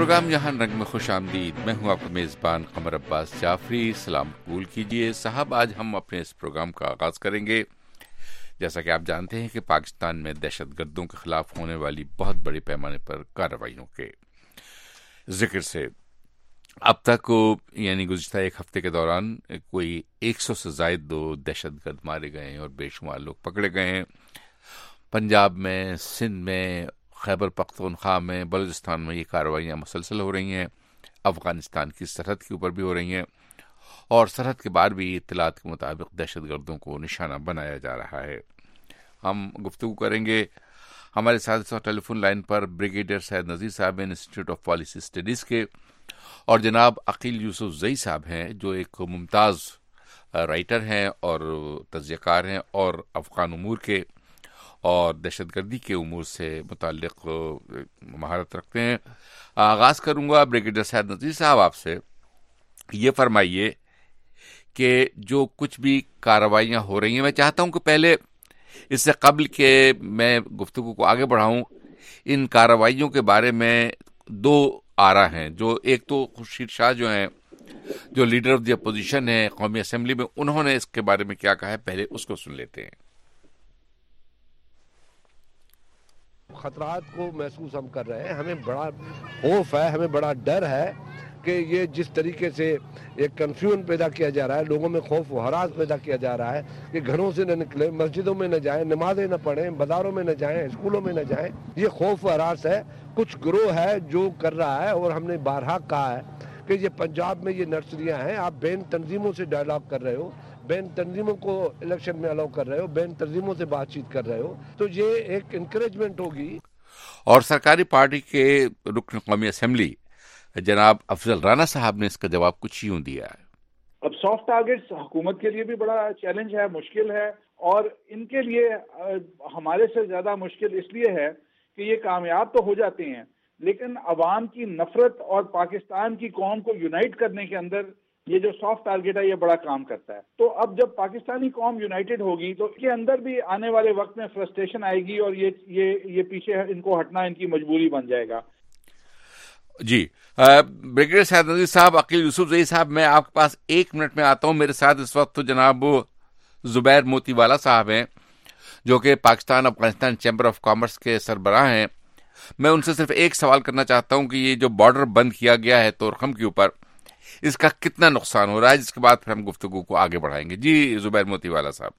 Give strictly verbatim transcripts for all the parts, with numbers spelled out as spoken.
Programme یہاں رنگ میں خوش آمدید. میں ہوں آپ کا میزبان قمر عباس جعفری. سلام قبول کیجیے. صاحب آج ہم اپنے اس پروگرام کا آغاز کریں گے. جیسا کہ آپ جانتے ہیں کہ پاکستان میں دہشت گردوں کے خلاف ہونے والی بہت بڑے پیمانے پر کارروائیوں کے ذکر سے اب تک یعنی گزشتہ ایک ہفتے کے دوران کوئی ایک سو سے زائد دو دہشت گرد مارے گئے ہیں اور بے شمار لوگ پکڑے گئے ہیں. پنجاب میں، سندھ میں، خیبر پختونخوا میں، بلوچستان میں یہ کارروائیاں مسلسل ہو رہی ہیں. افغانستان کی سرحد کے اوپر بھی ہو رہی ہیں اور سرحد کے بعد بھی اطلاعات کے مطابق دہشت گردوں کو نشانہ بنایا جا رہا ہے. ہم گفتگو کریں گے. ہمارے ساتھ اس وقت ٹیلی فون لائن پر بریگیڈیئر سید نذیر صاحب ہیں انسٹیٹیوٹ آف پالیسی اسٹڈیز کے، اور جناب عقیل یوسف زئی صاحب ہیں جو ایک ممتاز رائٹر ہیں اور تجزیہ کار ہیں اور افغان امور کے اور دہشت گردی کے امور سے متعلق مہارت رکھتے ہیں. آغاز کروں گا بریگیڈیئر سید نذیر صاحب آپ سے. یہ فرمائیے کہ جو کچھ بھی کارروائیاں ہو رہی ہیں، میں چاہتا ہوں کہ پہلے اس سے قبل کہ میں گفتگو کو آگے بڑھاؤں، ان کارروائیوں کے بارے میں دو آرا ہیں. جو ایک تو خورشید شاہ جو ہیں، جو لیڈر آف دی اپوزیشن ہیں قومی اسمبلی میں، انہوں نے اس کے بارے میں کیا کہا ہے، پہلے اس کو سن لیتے ہیں. خطرات کو محسوس ہم کر رہے ہیں. ہمیں بڑا خوف ہے، ہمیں بڑا ڈر ہے کہ یہ جس طریقے سے ایک کنفیوژن پیدا کیا جا رہا ہے، لوگوں میں خوف و ہراس پیدا کیا جا رہا ہے کہ گھروں سے نہ نکلیں، مسجدوں میں نہ جائیں، نمازیں نہ پڑھیں، بازاروں میں نہ جائیں، اسکولوں میں نہ جائیں. یہ خوف و ہراس ہے. کچھ گروہ ہے جو کر رہا ہے، اور ہم نے بارہا کہا ہے کہ یہ پنجاب میں یہ نرسریاں ہیں. آپ بین تنظیموں سے ڈائلاگ کر رہے ہو، بین تنظیموں کو الیکشن میں الاؤ کر رہے ہو، بین تنظیموں سے بات چیت کر رہے ہو، تو یہ ایک انکریجمنٹ ہوگی. اور سرکاری پارٹی کے رکن قومی اسمبلی جناب افضل رانا صاحب نے اس کا جواب کچھ یوں دیا ہے. اب سافٹ ٹارگیٹس حکومت کے لیے بھی بڑا چیلنج ہے، مشکل ہے، اور ان کے لیے ہمارے سے زیادہ مشکل اس لیے ہے کہ یہ کامیاب تو ہو جاتے ہیں، لیکن عوام کی نفرت اور پاکستان کی قوم کو یونائٹ کرنے کے اندر یہ جو سافٹ ٹارگیٹ ہے یہ بڑا کام کرتا ہے. تو اب جب پاکستانی قوم یونائٹڈ ہوگی تو اس کے اندر بھی آنے والے وقت میں فرسٹریشن آئے گی، اور یہ یہ یہ پیچھے ان کو ہٹنا ان کی مجبوری بن جائے گا. جی بریگیڈیئر سید نذیر صاحب، عقیل یوسف زئی صاحب، میں آپ کے پاس ایک منٹ میں آتا ہوں. میرے ساتھ اس وقت تو جناب زبیر موتی والا صاحب ہیں جو کہ Pakistan Afghanistan chamber of commerce کے سربراہ ہیں. میں ان سے صرف ایک سوال کرنا چاہتا ہوں کہ یہ جو بارڈر بند کیا گیا ہے تورخم کے اوپر، اس کا کتنا نقصان ہو رہا ہے، جس کے بعد پھر ہم گفتگو کو آگے بڑھائیں گے. جی زبیر موتی والا صاحب.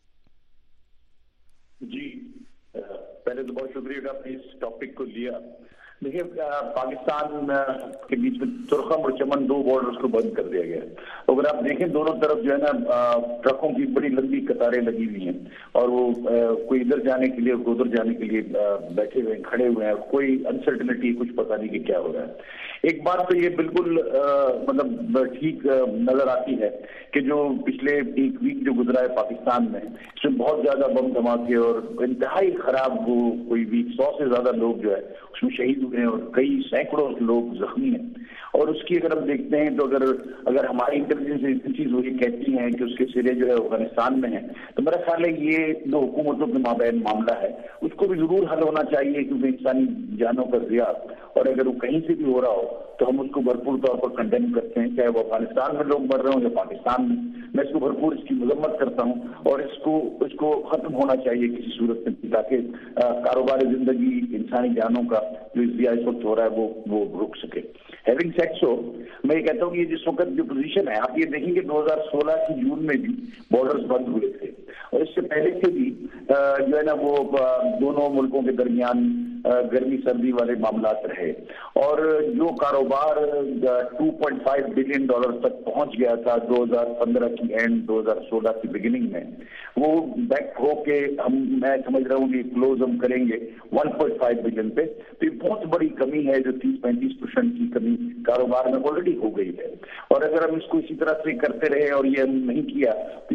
جی پہلے تو بہت شکریہ کہ آپ نے اس ٹاپک کو لیا. دیکھیے پاکستان کے بیچ میں ترخم اور چمن دو بارڈرز کو بند کر دیا گیا ہے. اگر آپ دیکھیں دونوں طرف جو ہے نا ٹرکوں کی بڑی لمبی قطاریں لگی ہوئی ہیں، اور وہ کوئی ادھر جانے کے لیے کوئی ادھر جانے کے لیے بیٹھے ہوئے ہیں، کھڑے ہوئے ہیں. کوئی انسرٹنٹی، کچھ پتہ نہیں کہ کیا ہو رہا ہے. ایک بات تو یہ بالکل مطلب ٹھیک نظر آتی ہے کہ جو پچھلے ایک ویک جو گزرا ہے پاکستان میں، اس میں بہت زیادہ بم دھماکے اور انتہائی خراب وہ کوئی ویک سو سے زیادہ لوگ جو ہے اس میں شہید ہوئے ہیں اور کئی سینکڑوں لوگ زخمی ہیں. اور اس کی اگر ہم دیکھتے ہیں تو اگر اگر ہماری انٹیلیجنس ایجنسیز چیز وہ یہ کہتی ہیں کہ اس کے سرے جو ہے افغانستان میں ہیں، تو میرا خیال ہے یہ جو حکومتوں کے مابین معاملہ ہے اس کو بھی ضرور حل ہونا چاہیے، کیونکہ انسانی جانوں کا ضیاع، اور اگر وہ کہیں سے بھی ہو رہا ہو تو ہم اس کو بھرپور طور پر کنڈیم کرتے ہیں، چاہے وہ افغانستان میں لوگ مر رہے ہوں یا پاکستان میں. میں اس کو بھرپور اس کی مذمت کرتا ہوں، اور اس کو اس کو ختم ہونا چاہیے کسی صورت میں، تاکہ کاروبار زندگی، انسانی جانوں کا جو ضیاع اس وقت ہو رہا ہے وہ وہ رک سکے. ہیونگ سیڈ سو، میں یہ کہتا ہوں کہ یہ جس وقت جو پوزیشن ہے، آپ یہ دیکھیں گے دو ہزار سولہ کی جون میں بھی بارڈرز بند ہوئے تھے، اور اس سے پہلے سے بھی جو ہے نا وہ دونوں ملکوں کے درمیان گرمی سردی والے معاملات رہے، اور جو کاروبار two point five billion dollar تک پہنچ گیا تھا دو ہزار پندرہ کی اینڈ، دو ہزار سولہ کی بگننگ میں، وہ بیک ہو کے ہم میں سمجھ رہا ہوں کہ کلوز ہم کریں گے ون پوائنٹ فائیو بلین پہ. تو یہ بہت بڑی کمی ہے، جو تیس پینتیس پرسینٹ کی کمی کاروبار میں آلریڈی ہو گئی ہے. اور اگر ہم اس کو اسی طرح سے کرتے رہے اور یہ ہم نہیں کیا تو یہ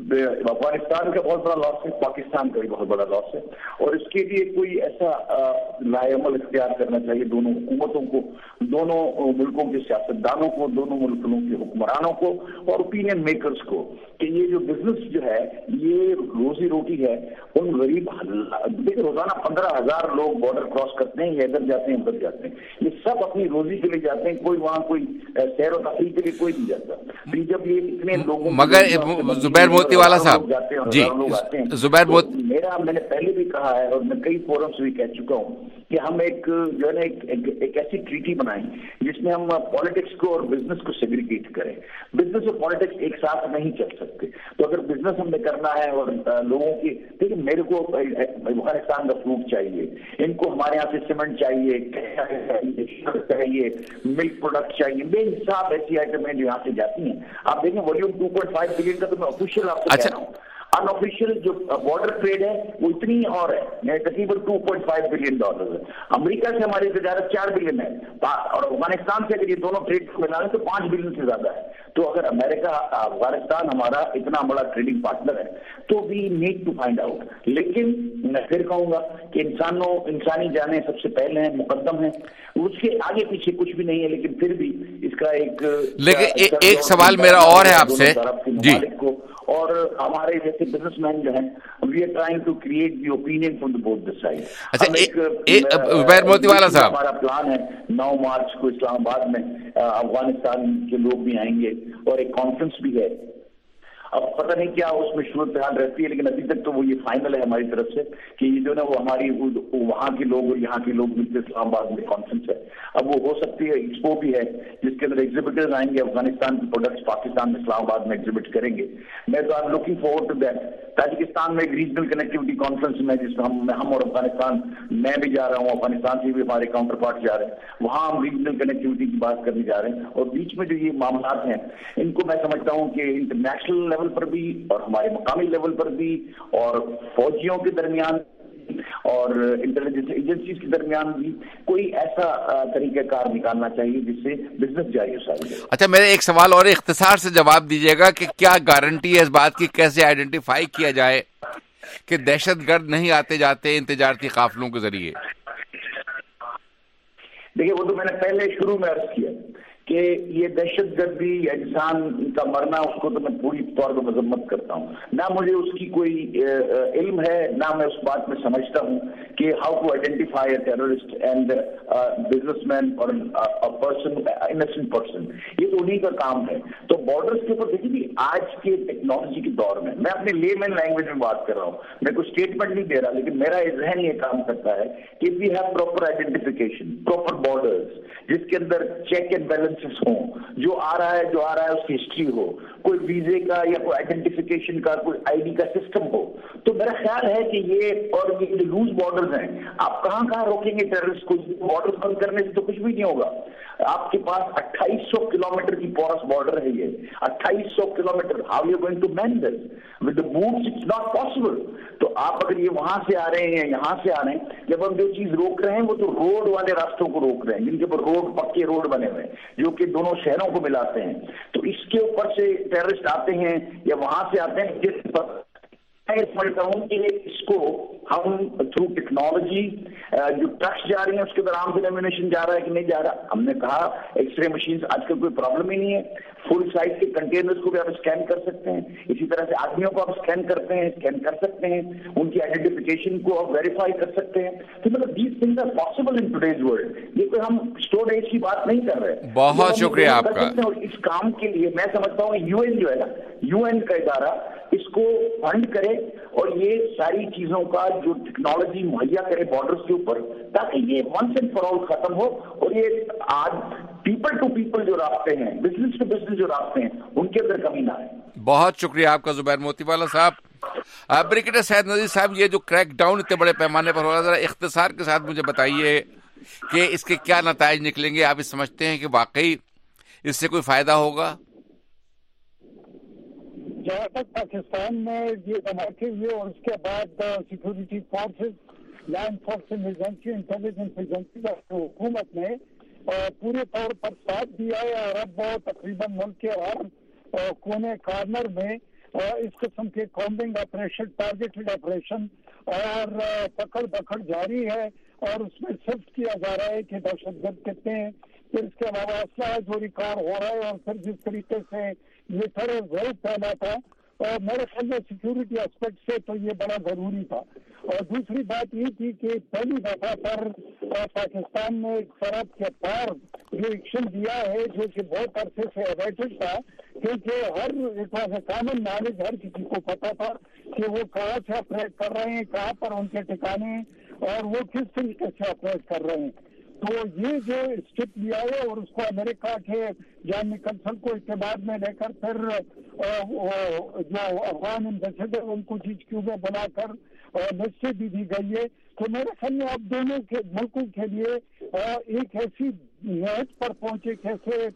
افغانستان کا بہت بڑا لاس ہے, پاکستان کا بھی بہت بڑا لاس ہے, اور اس کے لیے کوئی ایسا لائے عمل اختیار کرنا چاہیے دونوں حکومتوں کو, دونوں ملکوں کے سیاستدانوں کو, دونوں ملکوں کے حکمرانوں کو اور اوپینین میکرز کو, کہ یہ جو بزنس جو ہے یہ روزی روٹی ہے ان غریب, دیکھیں روزانہ پندرہ ہزار لوگ بارڈر کراس کرتے ہیں, یہ ادھر جاتے ہیں ادھر جاتے ہیں, یہ سب اپنی روزی کے لیے جاتے ہیں, کوئی وہاں کوئی سیر و تفریح کے لیے کوئی نہیں جاتا. جب یہ اتنے لوگوں مگر زبیر موتی والا صاحب جی زبیر موتی, میرا میں نے پہلے بھی کہا ہے اور میں کئی فورمز بھی کہہ چکا ہوں کہ ہم ایک جو ہے نا ایک ایسی ٹریٹی بنائیں جس میں ہم پالیٹکس کو اور بزنس کو سیگریگیٹ کریں. بزنس اور پالیٹکس ایک ساتھ نہیں چل سکتے. تو اگر بزنس ہم نے کرنا ہے اور لوگوں کی, دیکھیں میرے کو افغانستان کا فروٹ چاہیے, ان کو ہمارے یہاں سے سیمنٹ چاہیے, چاہیے ملک پروڈکٹ چاہیے, بے حساب ایسی آئٹم ہیں جو یہاں سے جاتی ہیں. آپ دیکھیں volume two point five billion کا تو میں آفیشیل آپ کو کہہ رہا ہوں, ان آفیشیل جو بارڈر ٹریڈ ہے وہ اتنی اور ہے, تقریباً two point five billion dollar ہے. امریکہ سے ہماری تجارت چار بلین ہے, اور افغانستان سے اگر یہ دونوں ٹریڈ کو ملا لیں تو پانچ بلین سے زیادہ ہے. تو اگر امریکہ افغانستان ہمارا اتنا بڑا ٹریڈنگ پارٹنر ہے تو we need to find out. لیکن میں پھر کہوں گا کہ انسانوں انسانی جانیں سب سے پہلے ہیں, مقدم ہیں, اس کے آگے پیچھے کچھ بھی نہیں ہے. لیکن پھر بھی اس کا ایک لیکن ایک سوال میرا اور ہے آپ سے جی, اور ہمارے جیسے بزنس مین جو ہیں we are trying to create the opinion from the both the side. اچھا زبیر موتی والا صاحب, ہمارا پلان ہے نو مارچ کو اسلام آباد میں افغانستان کے لوگ بھی آئیں گے اور ایک کانفرنس بھی ہے. اب پتہ نہیں کیا اس میں صورت حال رہتی ہے, لیکن ابھی تک تو وہ یہ فائنل ہے ہماری طرف سے کہ یہ جو نا وہ ہماری وہاں کے لوگ اور یہاں کے لوگ ملتے اسلام آباد میں کانفرنس ہے. اب وہ ہو سکتی ہے ایکسپو بھی ہے جس کے اندر ایگزیبیٹرز آئیں گے, افغانستان کے پروڈکٹس پاکستان میں اسلام آباد میں ایگزیبٹ کریں گے. میں تو I am looking forward to that. Tajikistan میں ایک ریجنل کنیکٹیوٹی کانفرنس میں جس میں ہم ہم اور افغانستان, میں بھی جا رہا ہوں, افغانستان سے بھی ہمارے کاؤنٹر پارٹ جا رہے ہیں, وہاں ہم ریجنل کنیکٹیوٹی کی بات کرنے جا رہے ہیں. اور بیچ میں جو یہ معاملات ہیں ان کو میں سمجھتا ہوں کہ انٹرنیشنل لیول پر بھی اور ہمارے مقامی لیول پر بھی اور فوجیوں کے درمیان اور انٹیلیجنس ایجنسیز کے درمیان بھی کوئی ایسا طریقہ کار نکالنا چاہیے جس سے بزنس جاری ہو سکے. اچھا میرے ایک سوال اور اختصار سے جواب دیجیے گا کہ کیا گارنٹی ہے اس بات کی, کیسے آئیڈینٹیفائی کیا جائے کہ دہشت گرد نہیں آتے جاتے ان تجارتی قافلوں کے ذریعے؟ دیکھیے وہ تو میں نے پہلے شروع میں عرض کیا کہ یہ دہشت گردی یا انسان کا مرنا اس کو تو میں پوری طور پر مذمت کرتا ہوں. نہ مجھے اس کی کوئی علم ہے, نہ میں اس بات میں سمجھتا ہوں کہ how to identify a terrorist and businessman اور پرسن انسنٹ پرسن, یہ تو انہیں کا کام ہے. تو بارڈرس کے اوپر دیکھیے آج کے ٹیکنالوجی کے دور میں, میں اپنے لے مین لینگویج میں بات کر رہا ہوں, میں کوئی اسٹیٹمنٹ نہیں دے رہا, لیکن میرا ذہن یہ کام کرتا ہے کہ we have proper identification, proper borders جس کے اندر چیک اینڈ بیلنس ہوں, جو آ رہا ہے جو آ رہا ہے اس کی ہسٹری ہو, کوئی ویزے کا یا کوئی آئیڈینٹیفیکیشن کا کوئی آئی ڈی کا سسٹم ہو. تو میرا خیال ہے کہ یہ اور یہ جو لوز بارڈرز ہیں آپ کہاں کہاں روکیں گے ٹیررسٹ کو؟ بارڈر بند کرنے سے تو کچھ بھی نہیں ہوگا. آپ کے پاس اٹھائیس سو کلو میٹر کی پورس بارڈر ہے, یہ اٹھائیس سو kilometre, how you going to man this with the boots? It's not possible. تو آپ اگر یہ وہاں سے آ رہے ہیں یہاں سے آ رہے ہیں, جب ہم جو چیز روک رہے ہیں وہ تو روڈ والے راستوں کو روک رہے ہیں جن کے اوپر روڈ پکے روڈ بنے ہوئے ہیں جو کہ دونوں شہروں کو ملاتے ہیں. تو اس کے اوپر سے ٹیررسٹ آتے ہیں یا وہاں سے آتے ہیں, جس پر میں سمجھتا ہوں کہ اس کو ہم تھرو ٹیکنالوجی جو ٹرکس جا رہی ہیں اس کے اندر عام ایمونیشن جا رہا ہے کہ نہیں جا رہا. ہم نے کہا ایکس رے مشینز آج کل کوئی پرابلم ہی نہیں ہے, فل سائز کے کنٹینرز کو بھی آپ اسکین کر سکتے ہیں, اسی طرح سے آدمیوں کو آپ اسکین کرتے ہیں اسکین کر سکتے ہیں, ان کی آئیڈینٹیفیکیشن کو آپ ویریفائی کر سکتے ہیں. تو مطلب these things are possible in today's world. یہ کوئی ہم اسٹون ایج کی بات نہیں کر رہے. بہت شکریہ آپ کا. اور اس کام کے لیے میں سمجھتا ہوں یو این جو ہے نا, یو این کا ادارہ اس کو فنڈ کرے اور یہ ساری چیزوں کا جو ٹیکنالوجی مہیا کرے بارڈرز کے اوپر, تاکہ یہ ونس اینڈ فار آل ختم ہو. اور یہ آج پیپل ٹو پیپل جو رابطے ہیں, بزنس ٹو بزنس جو رابطے ہیں, ان کے اندر کمی نہ آئے. بہت شکریہ آپ کا زبیر موتی والا صاحب. بریگیڈیئر سید نذیر صاحب, یہ جو کریک ڈاؤن اتنے بڑے پیمانے پر ہو رہا ہے, ذرا اختصار کے ساتھ مجھے بتائیے کہ اس کے کیا نتائج نکلیں گے. آپ سمجھتے ہیں کہ واقعی اس سے کوئی فائدہ ہوگا؟ جہاں تک پاکستان میں یہ دھماکے ہوئے اور اس کے بعد security forces, land forces agency, intelligence agency اور حکومت نے پورے طور پر ساتھ دیا ہے, اور اب وہ تقریباً ملک کے ہر کونے کارنر میں इस किस्म के कॉम्बिंग ऑपरेशन, टारगेटेड ऑपरेशन और पकड़ पकड़ जारी है और उसमें सिर्फ किया जा रहा है कि दहशतगर्द कितने हैं, फिर इसके अलावा असला जो रिकॉर्ड हो रहा है और फिर जिस तरीके से ये टेरर वेव फैला था, और मेरे ख्याल में सिक्योरिटी एस्पेक्ट से तो ये बड़ा जरूरी था। और दूसरी बात ये थी कि पहली दफा पर पाकिस्तान ने एक सरहद के पार जो एक्शन दिया है जो कि बहुत अरसे से अवेटेड था, क्योंकि हर it was a common knowledge, हर किसी को पता था कि वो कहाँ से ऑपरेट कर रहे हैं, कहाँ पर उनके ठिकाने हैं और वो किस तरीके से ऑपरेट कर रहे हैं। तो ये जो स्टेप लिया है और उसको अमेरिका के जॉन निकलसन को इत्तेमाद में लेकर फिर जो अफगान एम्बेसडर उनको जी क्यू में बुलाकर मैसेज भी दी गई है। तो मेरे ख्याल में अब दोनों के मुल्कों के लिए एक ऐसी नहज पर पहुंचे, कैसे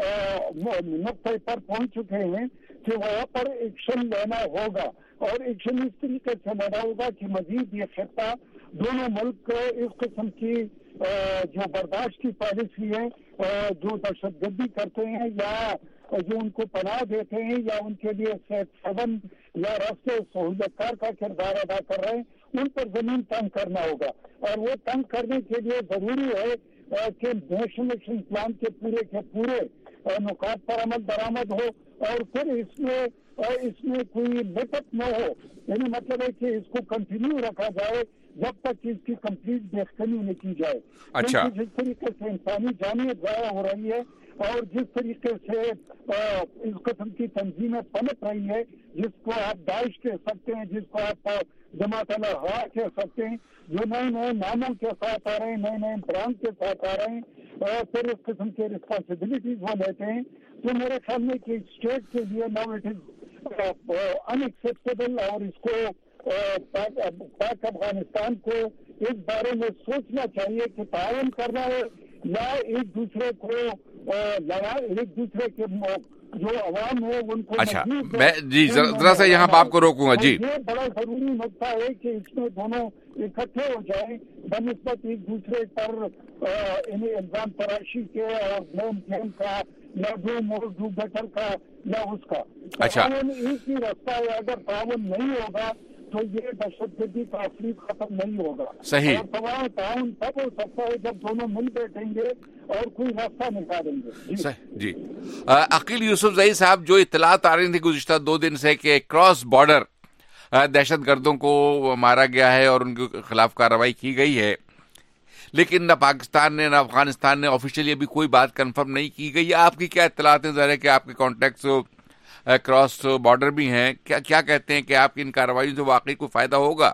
नुक्ते पर पहुंच चुके हैं कि वहाँ पर एक्शन लेना होगा और एक्शन इस तरीके से लेना होगा कि मजीद ये खिता दोनों मुल्क इस किस्म की जो बर्दाश्त की पॉलिसी है, जो दहशतगर्दी करते हैं या जो उनको पनाह देते हैं या उनके लिए सेवन या रास्ते सहूलतकार का किरदार अदा कर रहे हैं, उन पर जमीन तंग करना होगा। और वो तंग करने के लिए जरूरी है कि नेशनल एक्शन प्लान के पूरे के पूरे नुकात पर अमल दरामद हो और फिर इसमें इसमें कोई लेटअप न हो। यानी मतलब है कि इसको कंटिन्यू रखा जाए जब तक कि इसकी कंप्लीट बेखनी न की जाए। अच्छा, जिस तरीके से इंसानी जानियत ज़ाया हो रही है और जिस तरीके से इस किस्म की तंजीमें पनप रही है, जिसको आप दाइश कह सकते हैं, जिसको आप जमात अल हवा कह सकते हैं, जो नए नए नामों के साथ आ रहे हैं, नए नए ब्रांड के साथ आ रहे हैं और फिर इस किस्म के रिस्पॉन्सिबिलिटीज वो लेते हैं, तो मेरे ख्याल में कि स्टेट के लिए नाउ इट इज अनएक्सेप्टेबल और इसको पाक अफगानिस्तान को इस बारे में सोचना चाहिए कि ताउन करना है या एक दूसरे को लड़ा, एक दूसरे के जो अवाम है उनको। अच्छा, मैं जी जरा सा यहाँ आपको रोकूंगा जी। ये बड़ा जरूरी नुकता है कि इसमें दोनों इकट्ठे हो जाए बनिस्बत एक दूसरे पर इन्हें इल्जाम तराशी के और ब्लेम ब्लेम का या जो मोर डू बेटर का या उसका। अच्छा, एक ही रास्ता है, अगर ताउन नहीं होगा तो ये दहशतगर्दी का असली खत्म नहीं होगा। सही। और तमाम ताउन तब हो सकता है जब दोनों मिल बैठेंगे और कोई रास्ता निकालेंगे। जी, जी। अकील यूसुफजई साहब, जो इत्तलात आ रही थी गुज़िश्ता दो दिन से कि क्रॉस बॉर्डर दहशत गर्दों को मारा गया है और उनके खिलाफ कार्रवाई की गई है, लेकिन न पाकिस्तान ने न अफगानिस्तान ने ऑफिशियली अभी कोई बात कंफर्म नहीं की गई। आपकी क्या इत्तलात हैं? ज़ाहिर है कि आपके कॉन्टैक्ट्स क्रॉस बॉर्डर भी हैं, क्या क्या कहते हैं कि आपकी इन कार्रवाइयों से वाकई कोई फायदा होगा?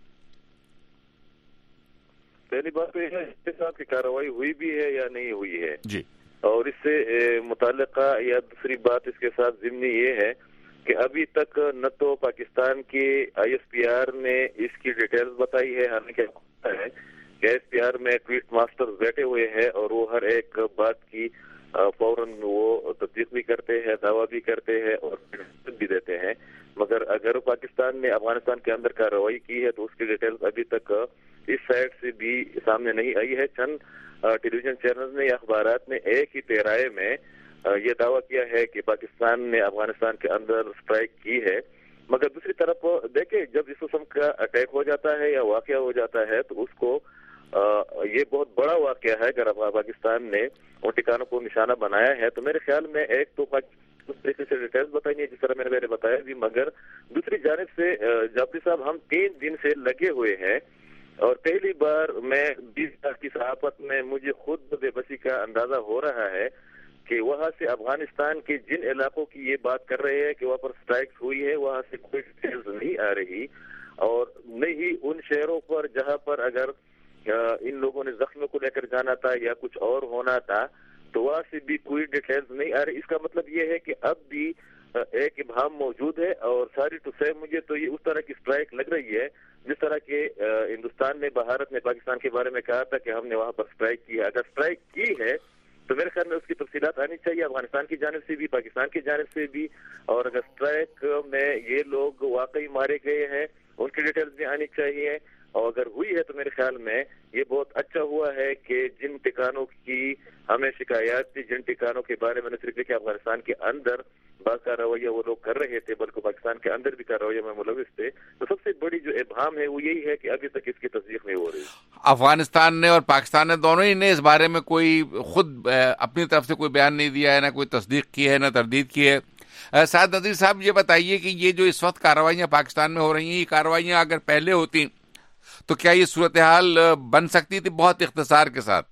पहली बात तो यह है इसके साथ की कार्रवाई हुई भी है या नहीं हुई है जी, और इससे मुताल्लिका या दूसरी बात इसके साथ ज़िम्नी ये है कि अभी तक न तो पाकिस्तान की आई एस पी आर ने इसकी डिटेल्स बताई है, हालांकि है कि आई एस पी आर में ट्वीट मास्टर्स बैठे हुए हैं और वो हर एक बात की फौरन वो तस्दीक भी करते हैं, दावा भी करते हैं और भी देते हैं। मगर अगर पाकिस्तान ने अफगानिस्तान के अंदर कार्रवाई की है तो उसकी डिटेल्स अभी तक इस साइड से भी सामने नहीं आई है। चंद टेलीविजन चैनल ने या अखबारात ने एक ही पेराए में ये दावा किया है कि पाकिस्तान ने अफगानिस्तान के अंदर स्ट्राइक की है, मगर दूसरी तरफ देखे जब इस किस्म का अटैक हो जाता है या वाकया हो जाता है तो उसको आ, ये बहुत बड़ा वाकया है। अगर पाकिस्तान ने उन ठिकानों को निशाना बनाया है तो मेरे ख्याल में एक तो उस तरीके से डिटेल्स बताई है जिस तरह मैंने मैंने बताया भी, मगर दूसरी जानिब से जाफरी साहब हम तीन दिन से लगे हुए हैं और पहली बार मैं बीस साल की सहाफत में मुझे खुद बेबसी का अंदाजा हो रहा है कि वहाँ से अफगानिस्तान के जिन इलाकों की ये बात कर रहे हैं कि वहाँ पर स्ट्राइक्स हुई है, वहाँ से कोई डिटेल्स नहीं आ रही और नहीं ही उन शहरों पर जहाँ पर अगर इन लोगों ने जख्मों को लेकर जाना था या कुछ और होना था तो वहाँ से भी कोई डिटेल्स नहीं आ रही। इसका मतलब ये है कि अब भी एक इबहम मौजूद है और सारी टू से मुझे तो ये उस तरह की स्ट्राइक लग रही है जिस तरह के हिंदुस्तान ने भारत ने पाकिस्तान के बारे में कहा था कि हमने वहाँ पर स्ट्राइक की है। अगर स्ट्राइक की है तो मेरे ख्याल में उसकी तफसीलात आनी चाहिए अफगानिस्तान की जानिब से भी, पाकिस्तान की जानिब से भी, और अगर स्ट्राइक में ये लोग वाकई मारे गए हैं उनकी डिटेल्स भी आनी चाहिए। اور اگر ہوئی ہے تو میرے خیال میں یہ بہت اچھا ہوا ہے کہ جن ٹھکانوں کی ہمیں شکایات تھی، جن ٹھکانوں کے بارے میں نے صرف کہ افغانستان کے اندر بعض کا رویہ وہ لوگ کر رہے تھے بلکہ پاکستان کے اندر بھی کا رویہ میں ملوث تھے، تو سب سے بڑی جو ابہام ہے وہ یہی ہے کہ ابھی تک اس کی تصدیق نہیں ہو رہی۔ افغانستان نے اور پاکستان نے دونوں ہی نے اس بارے میں کوئی خود اپنی طرف سے کوئی بیان نہیں دیا ہے، نہ کوئی تصدیق کی ہے نہ تردید کی ہے۔ سعد نذیر صاحب یہ بتائیے کہ یہ جو اس وقت کارروائیاں پاکستان میں ہو رہی ہیں، یہ کارروائیاں اگر پہلے ہوتی تو کیا یہ صورتحال بن سکتی تھی بہت اختصار کے ساتھ؟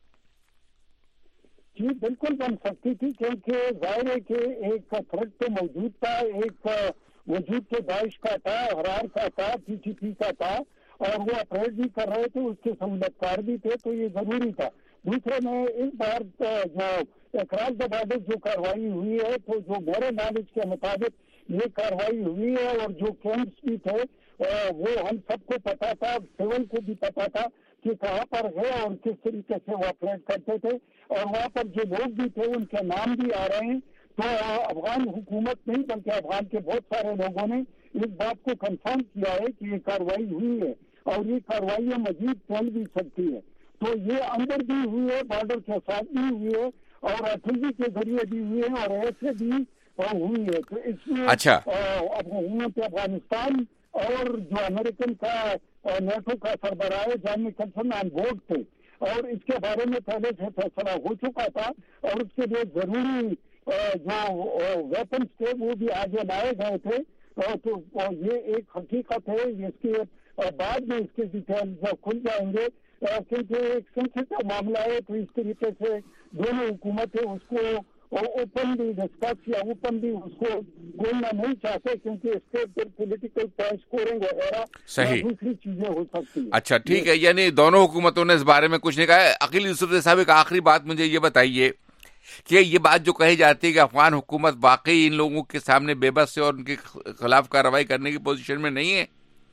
جی بالکل بن سکتی تھی، کیونکہ ظاہر ہے کہ ایک تھریٹ تو موجود تھا، ایک وجود کے داعش کا تھا، حرار کا تھا، ٹی ٹی پی کا تھا، اور وہ اپریٹ بھی کر رہے تھے، اس کے سہولت کار بھی تھے، تو یہ ضروری تھا۔ دوسرے میں اس بار جو اقرار دبادے جو کاروائی ہوئی ہے، تو جو میرے نالج کے مطابق یہ کاروائی ہوئی ہے، اور جو کیمپس بھی تھے وہ ہم سب کو پتا تھا، سول کو بھی پتا تھا کہ کہاں پر ہے اور کس طریقے سے وہ آپریٹ کرتے تھے، اور وہاں پر جو لوگ بھی تھے ان کے نام بھی آ رہے ہیں۔ تو افغان حکومت نہیں بلکہ افغان کے بہت سارے لوگوں نے اس بات کو کنفرم کیا ہے کہ یہ کاروائی ہوئی ہے، اور یہ کاروائیاں مزید چل بھی سکتی ہے۔ تو یہ اندر بھی ہوئی ہے، بارڈر کے ساتھ بھی ہوئی ہے، اور ایٹلری کے ذریعے بھی ہوئی ہے، اور ایسے بھی ہوئی ہے۔ تو اس میں اچھا حکومت افغانستان اور جو امریکن کا نیٹو کا سربراہ جان نکلسن آن بورڈ تھے، اور اس کے بارے میں پہلے سے فیصلہ ہو چکا تھا، اور اس کے لیے ضروری جو ویپنس تھے وہ بھی آگے لائے گئے تھے۔ تو یہ ایک حقیقت ہے، اس کے بعد میں اس کے ڈیٹیلز کھل جائیں گے، کیونکہ ایک سینسیٹیو معاملہ ہے، تو اس طریقے سے دونوں حکومتیں اس کو اوپنلی ڈسکس یا اوپنلی اس کو بولنا نہیں چاہتے، کیونکہ اس کے پھر پولیٹیکل پوائنٹ اسکورنگ وغیرہ دوسری چیزیں ہو سکتی ہیں۔ اچھا ٹھیک ہے، یعنی دونوں حکومتوں نے اس بارے میں کچھ نہیں کہا۔ عقیل یوسف صاحب ایک آخری بات مجھے یہ بتائیے کہ یہ بات جو کہی جاتی ہے کہ افغان حکومت واقعی ان لوگوں کے سامنے بے بس ہے اور ان کے خلاف کارروائی کرنے کی پوزیشن میں نہیں ہے؟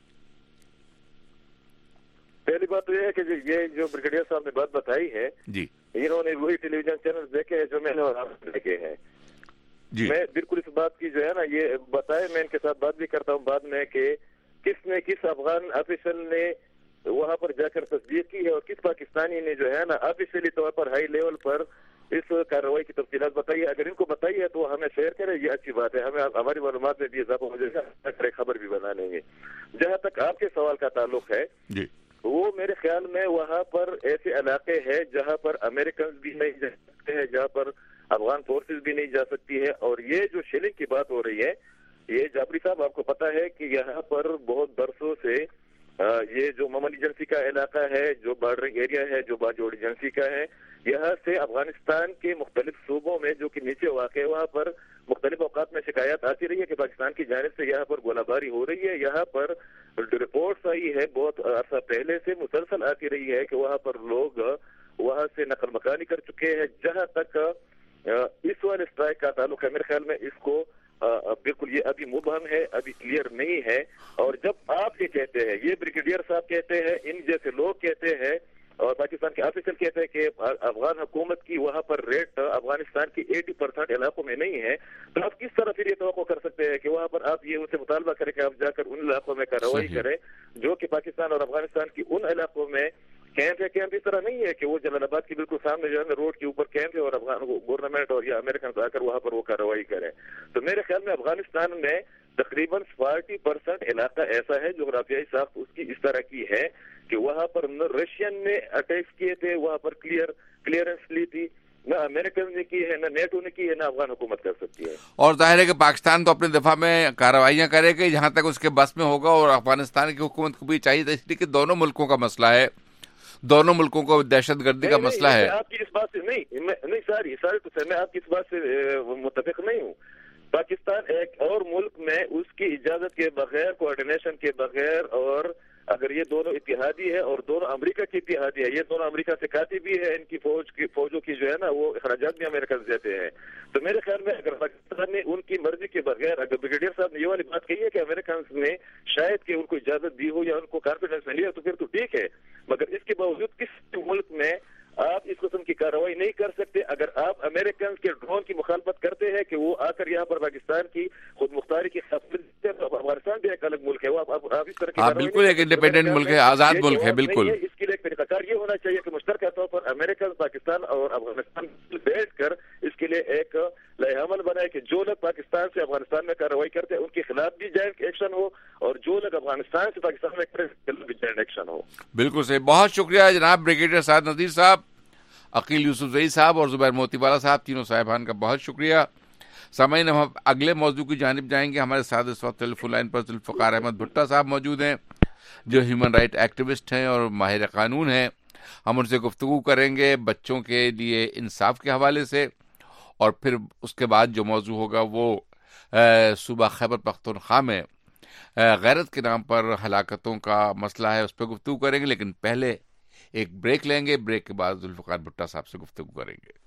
پہلی بات تو یہ ہے کہ یہ جو بریگیڈیئر صاحب نے بات بتائی ہے، جی انہوں نے وہی ٹیلی ویژن چینل دیکھے ہیں جو میں نے دیکھے ہیں۔ جی میں بالکل اس بات کی جو ہے نا یہ بتائے، میں ان کے ساتھ بات بھی کرتا ہوں بعد میں کہ کس نے کس افغان آفیسر نے وہاں پر جا کر تصدیق کی ہے، اور کس پاکستانی نے جو ہے نا آفیشلی طور پر ہائی لیول پر اس کارروائی کی تفصیلات بتائی ہے۔ اگر ان کو بتائی ہے تو ہمیں شیئر کرے، یہ اچھی بات ہے، ہمیں ہماری معلومات میں بھی اضافہ ہو جائے گا، خبر بھی بنا لیں گے۔ جہاں تک آپ کے سوال کا تعلق ہے، جی وہ میرے خیال میں وہاں پر ایسے علاقے ہیں جہاں پر امریکنز بھی نہیں جا سکتے ہیں، جہاں پر افغان فورسز بھی نہیں جا سکتی ہے، اور یہ جو شیلنگ کی بات ہو رہی ہے، یہ جعفری صاحب آپ کو پتا ہے کہ یہاں پر بہت برسوں سے یہ جو ممن ایجنسی کا علاقہ ہے، جو بارڈرنگ ایریا ہے، جو باجوڑ ایجنسی کا ہے، یہاں سے افغانستان کے مختلف صوبوں میں جو کہ نیچے واقع ہے، وہاں پر مختلف اوقات میں شکایات آتی رہی ہے کہ پاکستان کی جانب سے یہاں پر گولہ باری ہو رہی ہے۔ یہاں پر رپورٹس آئی ہے بہت عرصہ پہلے سے مسلسل آتی رہی ہے کہ وہاں پر لوگ وہاں سے نقل مکانی کر چکے ہیں۔ جہاں تک اس والے اسٹرائک کا تعلق ہے، میرے خیال میں اس کو بالکل یہ ابھی مبہم ہے، ابھی کلیئر نہیں ہے۔ اور جب آپ یہ کہتے ہیں، یہ بریگیڈیئر صاحب کہتے ہیں، ان جیسے لوگ کہتے ہیں، اور پاکستان کے آفیسر کہتے ہیں کہ افغان حکومت کی وہاں پر ریٹ افغانستان کی ایٹی پرسینٹ علاقوں میں نہیں ہے، تو آپ کس طرح پھر یہ توقع کر سکتے ہیں کہ وہاں پر آپ یہ ان سے مطالبہ کریں کہ آپ جا کر ان علاقوں میں کارروائی کریں جو کہ پاکستان اور افغانستان کی ان علاقوں میں کیمپ ہے؟ کیمپ اس طرح نہیں ہے کہ وہ جلال آباد کے بالکل سامنے جو ہے روڈ کے اوپر کیمپ ہے اور افغان گورنمنٹ اور یا امریکن آ کر وہاں پر وہ کارروائی کریں۔ تو میرے خیال میں افغانستان میں تقریباً فورٹی پرسینٹ علاقہ ایسا ہے جغرافیائی ساخت اس کی اس طرح کی ہے کہ وہاں پر نہ رشین نے اٹیکس کیے تھے، وہاں پر کلیئر کلیئرنس لی تھی، نہ امریکن نے کی ہے، نہ نیٹو نے کی ہے، نہ افغان حکومت کر سکتی ہے۔ اور ظاہر ہے کہ پاکستان تو اپنے دفاع میں کارروائیاں کرے گی جہاں تک اس کے بس میں ہوگا، اور افغانستان کی حکومت کو بھی چاہیے، اس لیے کہ دونوں ملکوں کا مسئلہ ہے، دونوں ملکوں کو دہشت گردی کا مسئلہ ہے۔ آپ کی اس بات سے نہیں نہیں ساری ساری تو میں آپ کی اس بات سے متفق نہیں ہوں۔ پاکستان ایک اور ملک میں اس کی اجازت کے بغیر، کوآرڈینیشن کے بغیر، اور اگر یہ دونوں اتحادی ہے اور دونوں امریکہ کی اتحادی ہے، یہ دونوں امریکہ سے کاتی بھی ہے، ان کی فوج کی فوجوں کی جو ہے نا وہ اخراجات بھی امریکہ سے دیتے ہیں۔ تو میرے خیال میں اگر پاکستان نے ان کی مرضی کے بغیر، اگر بریگیڈیئر صاحب نے یہ والی بات کہی ہے کہ امریکنز نے شاید کہ ان کو اجازت دی ہو یا ان کو کانفیڈنس میں لیا، تو پھر تو ٹھیک ہے، مگر اس کے باوجود کسی ملک میں آپ اس قسم کی کارروائی نہیں کر سکتے۔ اگر آپ امریکن کے ڈرون کی مخالفت کرتے ہیں کہ وہ آ کر یہاں پر پاکستان کی خود مختاری کی افغانستان بھی ایک الگ ملک ہے, وہ آپ اس طرح کی بالکل ایک انڈیپینڈنٹ ملک ہے, آزاد ملک ہے. بالکل اس کے لیے ایک طریقہ کار یہ ہونا چاہیے کہ مشترکہ طور پر امریکہ, پاکستان اور افغانستان بیٹھ کر اس کے لیے ایک لائحہ عمل بنائے کہ جو لوگ پاکستان سے افغانستان میں کارروائی کرتے ہیں ان کے خلاف بھی جوائنٹ ایکشن ہو, اور جو لوگ افغانستان سے پاکستان میں کرتے ہیں ان کے خلاف بھی جوائنٹ ایکشن ہو. بالکل صحیح. بہت شکریہ جناب بریگیڈیئر سعد نذیر صاحب, عقیل یوسف زئی صاحب اور زبیر موتی والا صاحب, تینوں صاحبان کا بہت شکریہ. سامعین, ہم اگلے موضوع کی جانب جائیں گے. ہمارے ساتھ اس وقت ٹیلی فون لائن پر ذوالفقار احمد بھٹا صاحب موجود ہیں جو ہیومن رائٹ ایکٹیوسٹ ہیں اور ماہر قانون ہیں. ہم ان سے گفتگو کریں گے بچوں کے لیے انصاف کے حوالے سے, اور پھر اس کے بعد جو موضوع ہوگا وہ صوبہ خیبر پختونخوا میں غیرت کے نام پر ہلاکتوں کا مسئلہ ہے, اس پہ گفتگو کریں گے. لیکن پہلے ایک بریک لیں گے, بریک کے بعد ذوالفقار بھٹا صاحب سے گفتگو کریں گے.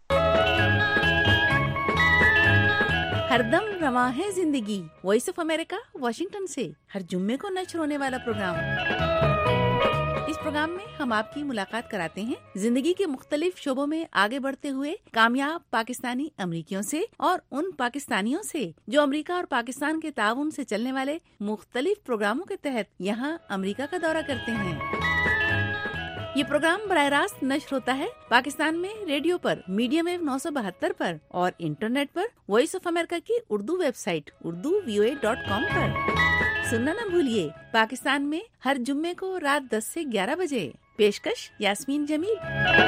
ہر دم رواں ہے زندگی, وائس آف امریکہ واشنگٹن سے ہر جمعے کو نشر ہونے والا پروگرام. اس پروگرام میں ہم آپ کی ملاقات کراتے ہیں زندگی کے مختلف شعبوں میں آگے بڑھتے ہوئے کامیاب پاکستانی امریکیوں سے, اور ان پاکستانیوں سے جو امریکہ اور پاکستان کے تعاون سے چلنے والے مختلف پروگراموں کے تحت یہاں امریکہ کا دورہ کرتے ہیں. یہ پروگرام براہ راست نشر ہوتا ہے پاکستان میں ریڈیو پر میڈیم ویو نو سو بہتر پر, اور انٹرنیٹ پر وائس آف امریکہ کی Urdu website Urdu V O A dot com پر. سننا نہ بھولیے, پاکستان میں ہر جمعے کو رات دس سے گیارہ بجے. پیشکش یاسمین جمیل.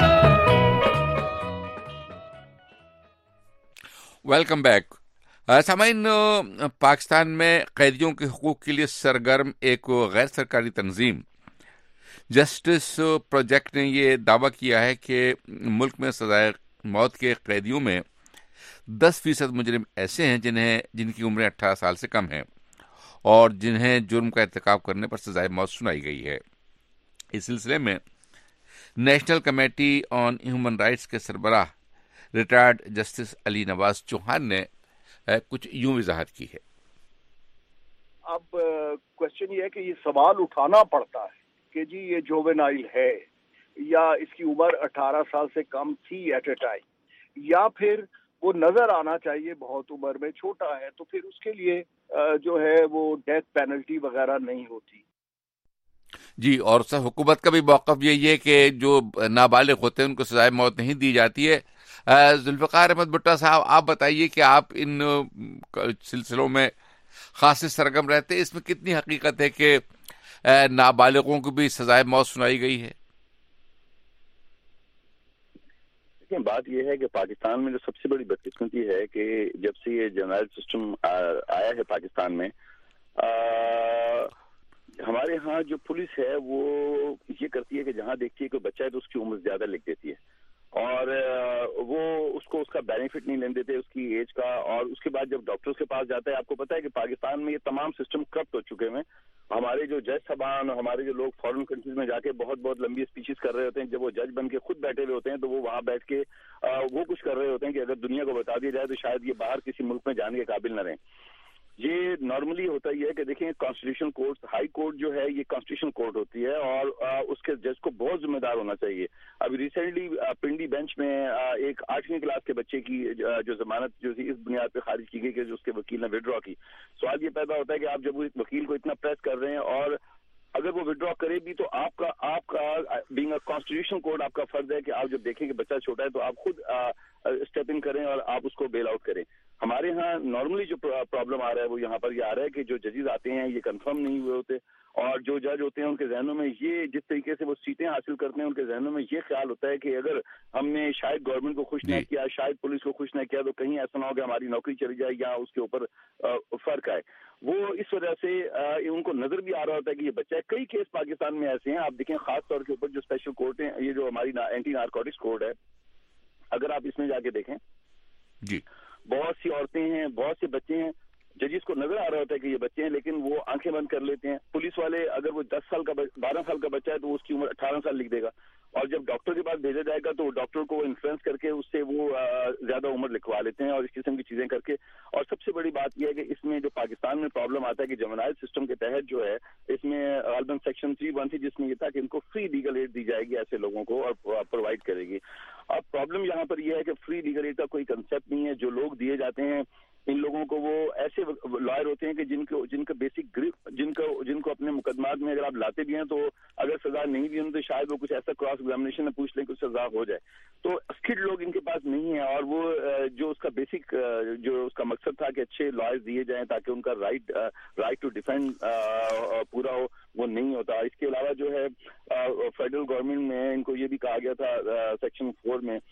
Welcome back. سامعین, پاکستان میں قیدیوں کے حقوق کے لیے سرگرم ایک غیر سرکاری تنظیم جسٹس پروجیکٹ نے یہ دعویٰ کیا ہے کہ ملک میں سزائے موت کے قیدیوں میں دس فیصد مجرم ایسے ہیں جنہیں جن کی عمریں اٹھارہ سال سے کم ہیں اور جنہیں جرم کا ارتکاب کرنے پر سزائے موت سنائی گئی ہے. اس سلسلے میں national committee on human rights کے سربراہ ریٹائرڈ جسٹس علی نواز چوہان نے کچھ یوں وضاحت کی ہے. اب کوشچن یہ ہے کہ یہ سوال اٹھانا پڑتا ہے کہ جی یہ جوونائل ہے یا اس کی عمر اٹھارہ سال سے کم تھی ایٹ اے ٹائم, یا پھر وہ نظر آنا چاہیے بہت عمر میں چھوٹا ہے, تو پھر اس کے لیے جو ہے وہ ڈیتھ پینلٹی وغیرہ نہیں ہوتی. جی, اور سر حکومت کا بھی موقف یہی ہے کہ جو نابالغ ہوتے ہیں ان کو سزائے موت نہیں دی جاتی ہے. ذوالفقار احمد بھٹا صاحب, آپ بتائیے کہ آپ ان سلسلوں میں خاص سرگرم رہتے ہیں, اس میں کتنی حقیقت ہے کہ نابالغوں کو بھی سزائے موت سنائی گئی ہے؟ بات یہ ہے کہ پاکستان میں جو سب سے بڑی بدقسمتی ہے کہ جب سے یہ جنرل سسٹم آیا ہے پاکستان میں, ہمارے ہاں جو پولیس ہے وہ یہ کرتی ہے کہ جہاں دیکھتی ہے کہ بچہ ہے تو اس کی عمر زیادہ لکھ دیتی ہے, اور وہ اس کو اس کا بینیفٹ نہیں لینے دیتے اس کی ایج کا. اور اس کے بعد جب ڈاکٹرز کے پاس جاتا ہے, آپ کو پتا ہے کہ پاکستان میں یہ تمام سسٹم کرپٹ ہو چکے ہیں. ہمارے جو جج صاحبان اور ہمارے جو لوگ فارن کنٹریز میں جا کے بہت بہت لمبی اسپیچز کر رہے ہوتے ہیں, جب وہ جج بن کے خود بیٹھے ہوئے ہوتے ہیں تو وہ وہاں بیٹھ کے وہ کچھ کر رہے ہوتے ہیں کہ اگر دنیا کو بتا دیا جائے تو شاید یہ باہر کسی ملک میں جانے کے قابل نہ رہیں. یہ نارملی ہوتا یہ ہے کہ دیکھیں کانسٹیٹیوشن کورٹ, ہائی کورٹ جو ہے یہ کانسٹیٹیوشن کورٹ ہوتی ہے اور اس کے جج کو بہت ذمہ دار ہونا چاہیے. ابھی ریسنٹلی پنڈی بینچ میں ایک آٹھویں کلاس کے بچے کی جو ضمانت جو تھی اس بنیاد پہ خارج کی گئی کہ جو اس کے وکیل نے وڈرا کی. سوال یہ پیدا ہوتا ہے کہ آپ جب اس وکیل کو اتنا پریس کر رہے ہیں اور اگر وہ وڈرا کرے بھی تو آپ کا آپ کا بینگ اے کانسٹیٹیوشن کورٹ آپ کا فرض ہے کہ آپ جب دیکھیں کہ بچہ چھوٹا ہے تو آپ خود اسٹیپ ان کریں اور آپ اس کو بیل آؤٹ کریں. ہمارے ہاں نارملی جو پرابلم آ رہا ہے وہ یہاں پر یہ آ رہا ہے کہ جو ججز آتے ہیں یہ کنفرم نہیں ہوئے ہوتے, اور جو جج ہوتے ہیں ان کے ذہنوں میں یہ جس طریقے سے وہ سیٹیں حاصل کرتے ہیں ان کے ذہنوں میں یہ خیال ہوتا ہے کہ اگر ہم نے شاید گورنمنٹ کو خوش نہ کیا, شاید پولیس کو خوش نہ کیا تو کہیں ایسا نہ ہو کہ ہماری نوکری چلی جائے یا اس کے اوپر فرق آئے. وہ اس وجہ سے ان کو نظر بھی آ رہا ہوتا ہے کہ یہ بچہ ہے. کئی کیس پاکستان میں ایسے ہیں, آپ دیکھیں خاص طور کے اوپر جو اسپیشل کورٹ ہیں, یہ جو ہماری اینٹی نارکوٹکس کورٹ ہے, اگر آپ اس میں جا کے دیکھیں جی بہت سی عورتیں ہیں, بہت سے بچے ہیں, ججز کو نظر آ رہا ہوتا ہے کہ یہ بچے ہیں لیکن وہ آنکھیں بند کر لیتے ہیں. پولیس والے اگر وہ دس سال کا بارہ سال کا بچہ ہے تو اس کی عمر اٹھارہ سال لکھ دے گا, اور جب ڈاکٹر کے پاس بھیجا جائے گا تو ڈاکٹر کو انفلوئنس کر کے اس سے وہ زیادہ عمر لکھوا لیتے ہیں اور اس قسم کی چیزیں کر کے. اور سب سے بڑی بات یہ ہے کہ اس میں جو پاکستان میں پرابلم آتا ہے کہ جوینائل سسٹم کے تحت جو ہے اس میں غالباً سیکشن تھری ون تھی جس میں یہ تھا کہ ان کو فری لیگل ایڈ دی جائے گی ایسے لوگوں کو اور پرووائڈ کرے گی. اب پرابلم یہاں پر یہ ہے کہ فری لیگل ایڈ کا کوئی کنسیپٹ نہیں ہے. جو لوگ دیے جاتے ہیں ان لوگوں کو وہ ایسے لائر ہوتے ہیں کہ جن کو جن کا بیسک جن کو جن کو اپنے مقدمات میں اگر آپ لاتے بھی ہیں تو اگر سزا نہیں بھی ہوں تو شاید وہ کچھ ایسا کراس ایگزامینیشن میں پوچھ لیں کہ سزا ہو جائے. تو اسکلڈ لوگ ان کے پاس نہیں ہیں, اور وہ جو اس کا بیسک جو اس کا مقصد تھا کہ اچھے لائرز دیے جائیں تاکہ ان کا رائٹ رائٹ ٹو ڈیفینڈ پورا ہو, وہ نہیں ہوتا. اس کے علاوہ جو ہے فیڈرل گورنمنٹ میں ان کو یہ بھی کہا گیا تھا سیکشن فور میں,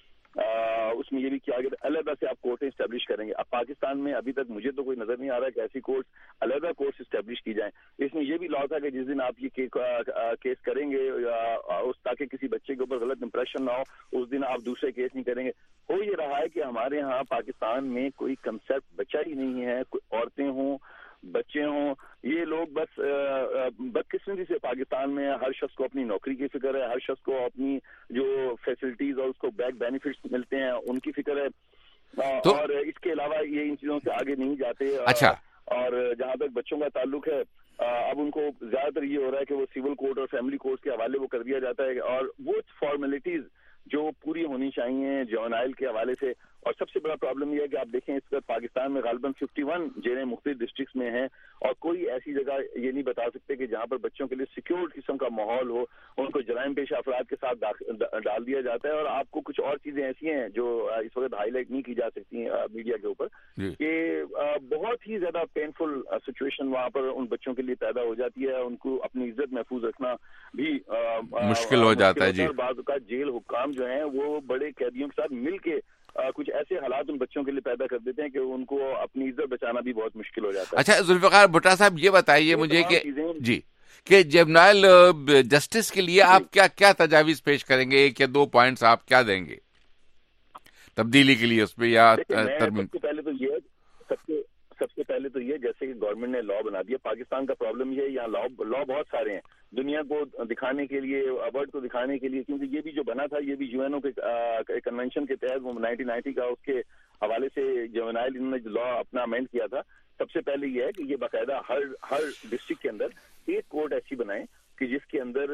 اس میں یہ بھی کیا گیا تھا علیحدہ سے آپ کورٹیں اسٹیبلش کریں گے. اب پاکستان میں ابھی تک مجھے تو کوئی نظر نہیں آ رہا کہ ایسی کورٹس علیحدہ کورٹس اسٹیبلش کی جائیں. اس میں یہ بھی لا تھا کہ جس دن آپ یہ کیس کریں گے تاکہ کسی بچے کے اوپر غلط امپریشن نہ ہو, اس دن آپ دوسرے کیس نہیں کریں گے. ہو یہ رہا ہے کہ ہمارے ہاں پاکستان میں کوئی کنسیپٹ بچا ہی نہیں ہے. عورتیں ہوں بچے ہوں, یہ لوگ بس بدقسمتی سے پاکستان میں ہر شخص کو اپنی نوکری کی فکر ہے, ہر شخص کو اپنی جو فیسلٹیز اور اس کو بیک بینیفٹس ملتے ہیں ان کی فکر ہے, اور اس کے علاوہ یہ ان چیزوں سے آگے نہیں جاتے. اچھا, اور جہاں تک بچوں کا تعلق ہے اب ان کو زیادہ تر یہ ہو رہا ہے کہ وہ سول کورٹ اور فیملی کورٹ کے حوالے وہ کر دیا جاتا ہے, اور وہ فارمیلٹیز جو پوری ہونی چاہیے جونائل کے حوالے سے. اور سب سے بڑا پرابلم یہ ہے کہ آپ دیکھیں اس وقت پاکستان میں غالباً ففٹی ون جیلیں مختلف ڈسٹرکٹس میں ہیں, اور کوئی ایسی جگہ یہ نہیں بتا سکتے کہ جہاں پر بچوں کے لیے سیکیورڈ قسم کا ماحول ہو. ان کو جرائم پیشہ افراد کے ساتھ ڈال دیا جاتا ہے, اور آپ کو کچھ اور چیزیں ایسی ہیں جو اس وقت ہائی لائٹ نہیں کی جا سکتی میڈیا کے اوپر کہ بہت ہی زیادہ پینفل سچویشن وہاں پر ان بچوں کے لیے پیدا ہو جاتی ہے. ان کو اپنی عزت محفوظ رکھنا بھی مشکل ہو جاتا ہے. جی, بعض اوقات جیل حکام جو ہیں وہ بڑے قیدیوں کے ساتھ مل کے کچھ ایسے حالات ان بچوں کے لیے پیدا کر دیتے ہیں کہ ان کو اپنی عزت بچانا بھی بہت مشکل ہو جاتا ہے. اچھا ذوالفقار بھٹا صاحب, یہ بتائیے مجھے کہ جی کہ جونائل جسٹس کے لیے آپ کیا کیا تجاویز پیش کریں گے, ایک یا دو پوائنٹس آپ کیا دیں گے تبدیلی کے لیے اس پہ یا ترمیم؟ سب سے پہلے تو یہ سب سے سب سے پہلے تو یہ جیسے کہ گورنمنٹ نے لا بنا دیا. پاکستان کا پرابلم یہ ہے یہاں لا لا بہت سارے ہیں دنیا کو دکھانے کے لیے, ورلڈ کو دکھانے کے لیے, کیونکہ یہ بھی جو بنا تھا یہ بھی یو این او کے کنونشن کے تحت وہ نائنٹین نائنٹی کا اس کے حوالے سے جونائل انہوں نے جو لا اپنا امینڈ کیا تھا. سب سے پہلے یہ ہے کہ یہ باقاعدہ ہر ہر ڈسٹرکٹ کے اندر ایک کورٹ ایسی بنائیں کہ جس کے اندر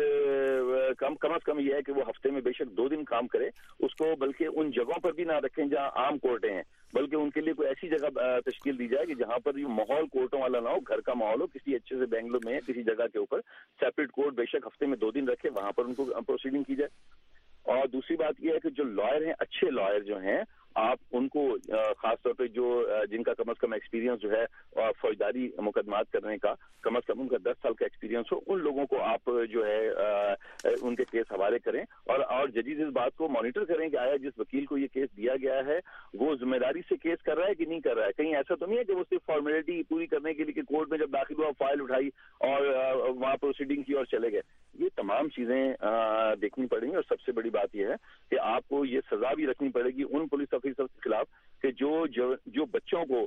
کم کم از کم یہ ہے کہ وہ ہفتے میں بے شک دو دن کام کرے اس کو, بلکہ ان جگہوں پر بھی نہ رکھیں جہاں عام کورٹیں ہیں, بلکہ ان کے لیے کوئی ایسی جگہ تشکیل دی جائے کہ جہاں پر یہ ماحول کورٹوں والا نہ ہو, گھر کا ماحول ہو. کسی اچھے سے بینگلور میں کسی جگہ کے اوپر سیپریٹ کورٹ بے شک ہفتے میں دو دن رکھے, وہاں پر ان کو پروسیڈنگ کی جائے. اور دوسری بات یہ ہے کہ جو لائر ہیں, اچھے لائر جو ہیں, آپ ان کو خاص طور پہ جو جن کا کم از کم ایکسپیرینس جو ہے فوجداری مقدمات کرنے کا کم از کم ان کا دس سال کا ایکسپیرینس ہو, ان لوگوں کو آپ جو ہے ان کے کیس حوالے کریں. اور اور ججز اس بات کو مانیٹر کریں کہ آیا جس وکیل کو یہ کیس دیا گیا ہے وہ ذمہ داری سے کیس کر رہا ہے کہ نہیں کر رہا ہے. کہیں ایسا تو نہیں ہے کہ وہ صرف فارمیلٹی پوری کرنے کے لیے کہ کورٹ میں جب داخل ہوا فائل اٹھائی اور وہاں پروسیڈنگ کی اور چلے گئے. یہ تمام چیزیں دیکھنی پڑیں گی, اور سب سے بڑی بات یہ ہے کہ آپ کو یہ سزا بھی رکھنی پڑے گی ان پولیس آفیسر کے خلاف کہ جو جو بچوں کو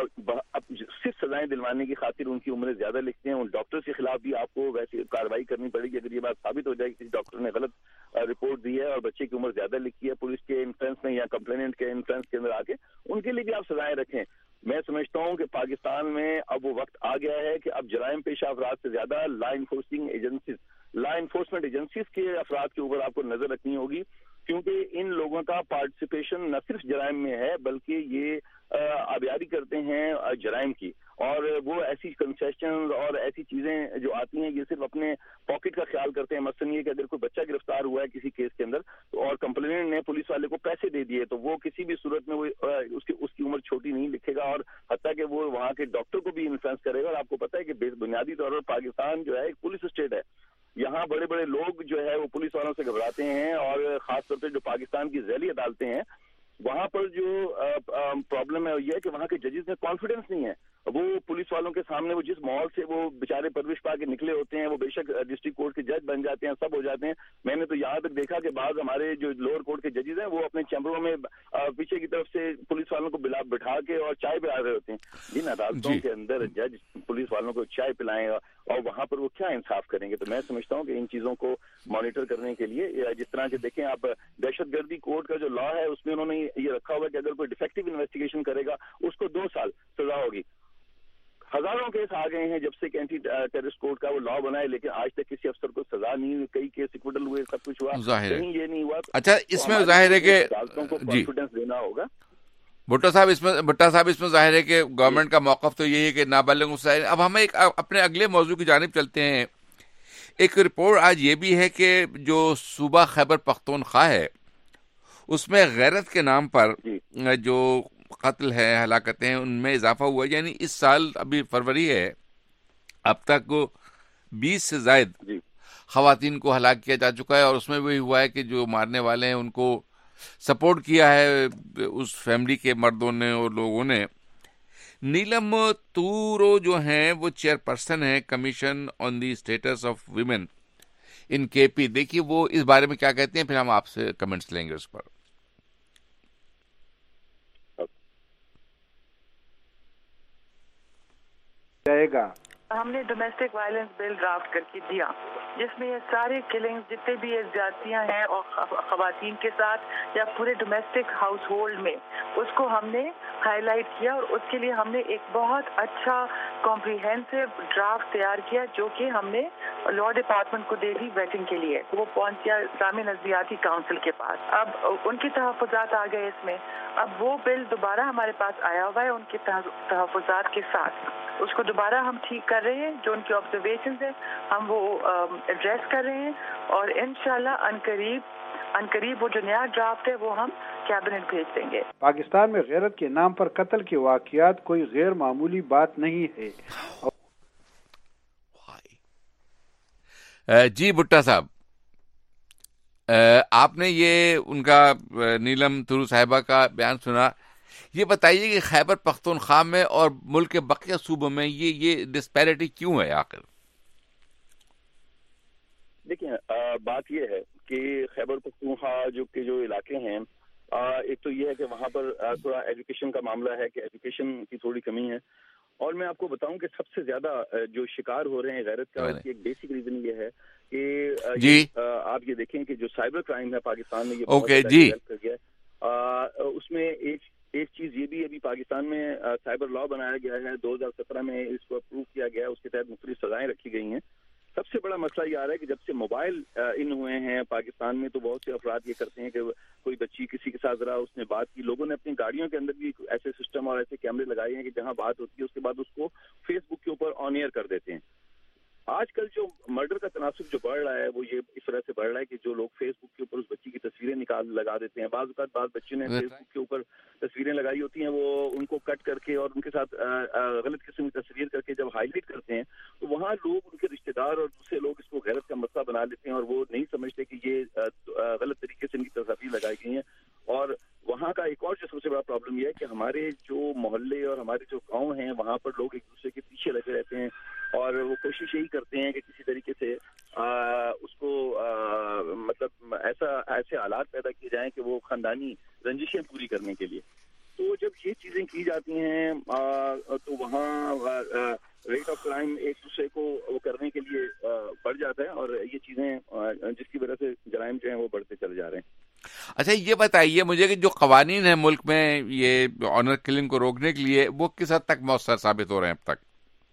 صرف سزائیں دلوانے کی خاطر ان کی عمریں زیادہ لکھتے ہیں. ان ڈاکٹر کے خلاف بھی آپ کو ویسی کارروائی کرنی پڑے گی اگر یہ بات ثابت ہو جائے کہ کسی ڈاکٹر نے غلط رپورٹ دی ہے اور بچے کی عمر زیادہ لکھی ہے پولیس کے انفلوئنس میں یا کمپلیننٹ کے انفلوئنس کے اندر آ کے, ان کے لیے بھی آپ سزائیں رکھیں. میں سمجھتا ہوں کہ پاکستان میں اب وہ وقت آ گیا ہے کہ اب جرائم پیشہ افراد سے زیادہ law enforcing agencies law enforcement agencies کے افراد کے اوپر آپ کو نظر رکھنی ہوگی, کیونکہ ان لوگوں کا پارٹیسپیشن نہ صرف جرائم میں ہے بلکہ یہ آبیاری کرتے ہیں جرائم کی, اور وہ ایسی کنسیشنز اور ایسی چیزیں جو آتی ہیں یہ صرف اپنے پاکٹ کا خیال کرتے ہیں. مثلاً یہ کہ اگر کوئی بچہ گرفتار ہوا ہے کسی کیس کے اندر اور کمپلیننٹ نے پولیس والے کو پیسے دے دیے تو وہ کسی بھی صورت میں وہ اس کی اس کی عمر چھوٹی نہیں لکھے گا, اور حتیٰ کہ وہ وہاں کے ڈاکٹر کو بھی انفلوئنس کرے گا. اور آپ کو پتہ ہے کہ بنیادی طور پر پاکستان جو ہے ایک پولیس اسٹیٹ ہے, یہاں بڑے بڑے لوگ جو ہے وہ پولیس والوں سے گھبراتے ہیں, اور خاص طور پہ جو پاکستان کی ذیلی عدالتیں ہیں وہاں پر جو پرابلم ہے یہ ہے کہ وہاں کے ججز میں کانفیڈنس نہیں ہے. وہ پولیس والوں کے سامنے وہ جس ماحول سے وہ بیچارے پرورش پا کے نکلے ہوتے ہیں وہ بے شک ڈسٹرکٹ کورٹ کے جج بن جاتے ہیں, سب ہو جاتے ہیں. میں نے تو یہاں تک دیکھا کہ بعض ہمارے جو لوور کورٹ کے ججز ہیں وہ اپنے چیمبروں میں پیچھے کی طرف سے پولیس والوں کو بلا بٹھا کے اور چائے پلا رہے ہوتے ہیں. جن عدالتوں کے اندر جج پولیس والوں کو چائے پلائیں گا اور وہاں پر وہ کیا انصاف کریں گے؟ تو میں سمجھتا ہوں کہ ان چیزوں کو مانیٹر کرنے کے لیے جس طرح سے دیکھیں آپ دہشت گردی کورٹ کا جو لا ہے اس میں انہوں نے یہ رکھا ہوا کہ اگر کوئی ڈیفیکٹو انویسٹیگیشن کرے گا اس کو دو سال سزا ہوگی. ہزاروں کیس آ گئے ہیں جب سے کہ اینٹی ٹیررسٹ کوڈ کا وہ لا بنا ہے، لیکن آج تک کسی افسر کو سزا نہیں ہوئی، کئی کیس ایکوٹل ہوئے، سب کچھ ہوا، کہیں یہ نہیں ہوا۔ اچھا اس میں ظاہر ہے کہ عدالتوں کو کانفیڈنس دینا ہوگا۔ بھٹو صاحب اس میں بھٹا صاحب اس میں ظاہر ہے کہ گورنمنٹ کا موقف تو یہی ہے کہ نابالغوں سے۔ اب ہم ایک اپنے اگلے موضوع کی جانب چلتے ہیں۔ ایک رپورٹ آج یہ بھی ہے کہ جو صوبہ خیبر پختونخوا ہے اس میں غیرت کے نام پر جو قتل ہے، ہلاکتیں، ان میں اضافہ ہوا، یعنی اس سال ابھی فروری ہے، اب تک بیس سے زائد خواتین کو ہلاک کیا جا چکا ہے، اور اس میں وہی ہوا ہے کہ جو مارنے والے ہیں ان کو سپورٹ کیا ہے اس فیملی کے مردوں نے اور لوگوں نے۔ نیلم تورو جو ہیں وہ چیئر پرسن ہیں commission on the status of women in K P, دیکھیے وہ اس بارے میں کیا کہتے ہیں، پھر ہم آپ سے کمنٹس لیں گے اس پر۔ جائے گا ہم نے ڈومیسٹک وائلنس بل ڈرافٹ کر کے دیا، جس میں یہ سارے کلنگز جتنے بھی یہ زیادتیاں ہیں اور خواتین کے ساتھ یا پورے ڈومیسٹک ہاؤس ہولڈ میں، اس کو ہم نے ہائی لائٹ کیا، اور اس کے لیے ہم نے ایک بہت اچھا کمپریہنسو ڈرافٹ تیار کیا جو کہ ہم نے لا ڈپارٹمنٹ کو دے دی ویٹنگ کے لیے۔ وہ پہنچیا اسلامی نظریاتی کاؤنسل کے پاس، اب ان کی تحفظات آ گئے اس میں۔ اب وہ بل دوبارہ ہمارے پاس آیا ہوا ہے ان کے تحفظات کے ساتھ، اس کو دوبارہ ہم ٹھیک کر رہے ہیں، جو ان کی آبزرویشنز ہیں ہم وہ ایڈریس کر رہے ہیں، اور انشاءاللہ عنقریب عنقریب وہ جو نیا ڈرافٹ ہے وہ ہم کیبنٹ بھیج دیں گے۔ پاکستان میں غیرت کے نام پر قتل کے واقعات کوئی غیر معمولی بات نہیں ہے۔ جی بھٹا صاحب، آپ نے یہ ان کا نیلم تورو صاحبہ کا بیان سنا، یہ بتائیے کہ خیبر پختونخوا میں اور ملک کے بقیہ صوبوں میں یہ یہ ڈسپیرٹی کیوں ہے آخر؟ دیکھیں بات یہ ہے کہ خیبر پختونخوا جو کہ جو علاقے ہیں، ایک تو یہ ہے کہ وہاں پر تھوڑا ایجوکیشن کا معاملہ ہے کہ ایجوکیشن کی تھوڑی کمی ہے، اور میں آپ کو بتاؤں کہ سب سے زیادہ جو شکار ہو رہے ہیں غیرت کا ایک بیسک ریزن یہ ہے کہ جی آپ یہ دیکھیں کہ جو سائبر کرائم ہے پاکستان میں یہ اوکے جی کر گیا، اس میں ایک ایک چیز یہ بھی ابھی پاکستان میں سائبر لا بنایا گیا ہے، دو ہزار سترہ میں اس کو اپروو کیا گیا، اس کے تحت مختلف سزائیں رکھی گئی ہیں۔ سب سے بڑا مسئلہ یہ آ رہا ہے کہ جب سے موبائل ان ہوئے ہیں پاکستان میں، تو بہت سے افراد یہ کرتے ہیں کہ کوئی بچی کسی کے ساتھ ذرا اس نے بات کی، لوگوں نے اپنی گاڑیوں کے اندر بھی ایسے سسٹم اور ایسے کیمرے لگائے ہیں کہ جہاں بات ہوتی ہے اس کے بعد اس کو فیس بک کے اوپر آن ایئر کر دیتے ہیں۔ آج کل جو مرڈر کا تناسب جو بڑھ رہا ہے وہ یہ اس طرح سے بڑھ رہا ہے کہ جو لوگ فیس بک کے اوپر اس بچی کی تصویریں نکال لگا دیتے ہیں، بعض اوقات بعض بچوں نے فیس بک کے اوپر تصویریں لگائی ہوتی ہیں، وہ ان کو کٹ کر کے اور ان کے ساتھ غلط قسم کی تصویر کر کے جب ہائی لائٹ کرتے ہیں تو وہاں لوگ ان کے رشتے دار اور دوسرے لوگ اس کو غیرت کا مسئلہ بنا لیتے ہیں، اور وہ نہیں سمجھتے کہ یہ غلط طریقے سے ان کی تصاویر لگائی گئی ہیں۔ اور وہاں کا ایک اور جو سب سے بڑا پرابلم یہ ہے کہ ہمارے جو محلے اور ہمارے جو گاؤں ہیں وہاں پر لوگ ایک دوسرے کے پیچھے لگے رہتے ہیں، اور وہ کوشش یہی کرتے ہیں کہ کسی طریقے سے آ, اس کو آ, مطلب ایسا ایسے حالات پیدا کیے جائیں کہ وہ خاندانی رنجشیں پوری کرنے کے لیے۔ تو جب یہ چیزیں کی جاتی ہیں آ, تو وہاں ریٹ آف کرائم ایک دوسرے کو وہ کرنے کے لیے بڑھ جاتا ہے، اور یہ چیزیں جس کی وجہ سے جرائم جو ہیں وہ بڑھتے چلے جا رہے ہیں۔ اچھا یہ بتائیے مجھے کہ جو قوانین ہیں ملک میں یہ آنر کلنگ کو روکنے کے لیے، وہ کس حد تک مؤثر ثابت ہو رہے ہیں اب تک؟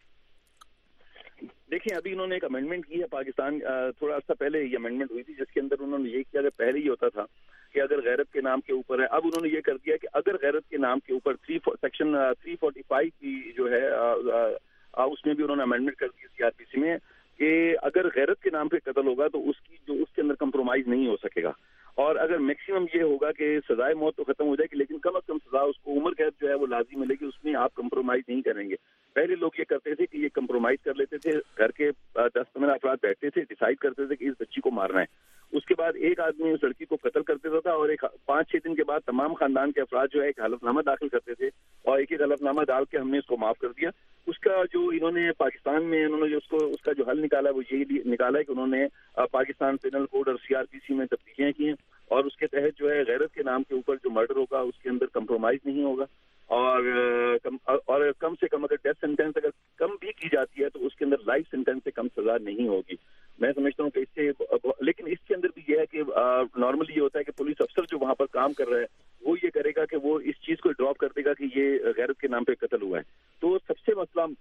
دیکھیں ابھی انہوں نے ایک امینڈمنٹ کی ہے پاکستان، تھوڑا عرصہ پہلے یہ امینڈمنٹ ہوئی تھی جس کے اندر انہوں نے یہ کیا کہ پہلے یہ ہوتا تھا کہ اگر غیرت کے نام کے اوپر ہے، اب انہوں نے یہ کر دیا کہ اگر غیرت کے نام کے اوپر three section three forty five کی جو ہے اس میں بھی انہوں نے امینڈمنٹ کر دی سی آر پی سی میں کہ اگر غیرت کے نام پہ قتل ہوگا تو اس کی جو اس کے اندر کمپرومائز نہیں ہو سکے گا، اور اگر میکسیمم یہ ہوگا کہ سزائے موت تو ختم ہو جائے گی لیکن کم از کم سزا اس کو عمر قید جو ہے وہ لازم ملے گی، اس میں آپ کمپرومائز نہیں کریں گے۔ پہلے لوگ یہ کرتے تھے کہ یہ کمپرومائز کر لیتے تھے، گھر کے دس پندرہ افراد بیٹھتے تھے، ڈیسائیڈ کرتے تھے کہ اس بچی کو مارنا ہے، اس کے بعد ایک آدمی اس لڑکی کو قتل کر دیتا تھا، اور ایک پانچ چھ دن کے بعد تمام خاندان کے افراد جو ہے ایک حلف نامہ داخل کرتے تھے، اور ایک ایک حلف نامہ ڈال کے ہم نے اس کو معاف کر دیا۔ اس کا جو انہوں نے پاکستان میں انہوں نے جو اس کو اس کا جو حل نکالا وہ یہی نکالا ہے کہ انہوں نے پاکستان پینل کوڈ اور سی آر پی سی میں تبدیلیاں کی ہیں، اور اس کے تحت جو ہے غیرت کے نام کے اوپر جو مرڈر ہوگا اس کے اندر کمپرومائز نہیں ہوگا، اور کم اور کم سے کم اگر ڈیتھ سینٹینس اگر کم بھی کی جاتی ہے تو اس کے اندر لائف سینٹینس سے کم سزا نہیں ہوگی۔ میں سمجھتا ہوں کہ اس سے، لیکن اس کے اندر بھی یہ ہے کہ نارملی یہ ہوتا ہے کہ پولیس افسر جو وہاں پر کام کر رہا ہے وہ یہ کرے گا کہ وہ اس چیز کو ڈراپ کر دے گا کہ یہ غیرت کے نام پہ قتل ہوا ہے۔ تو سب سے مسئلہ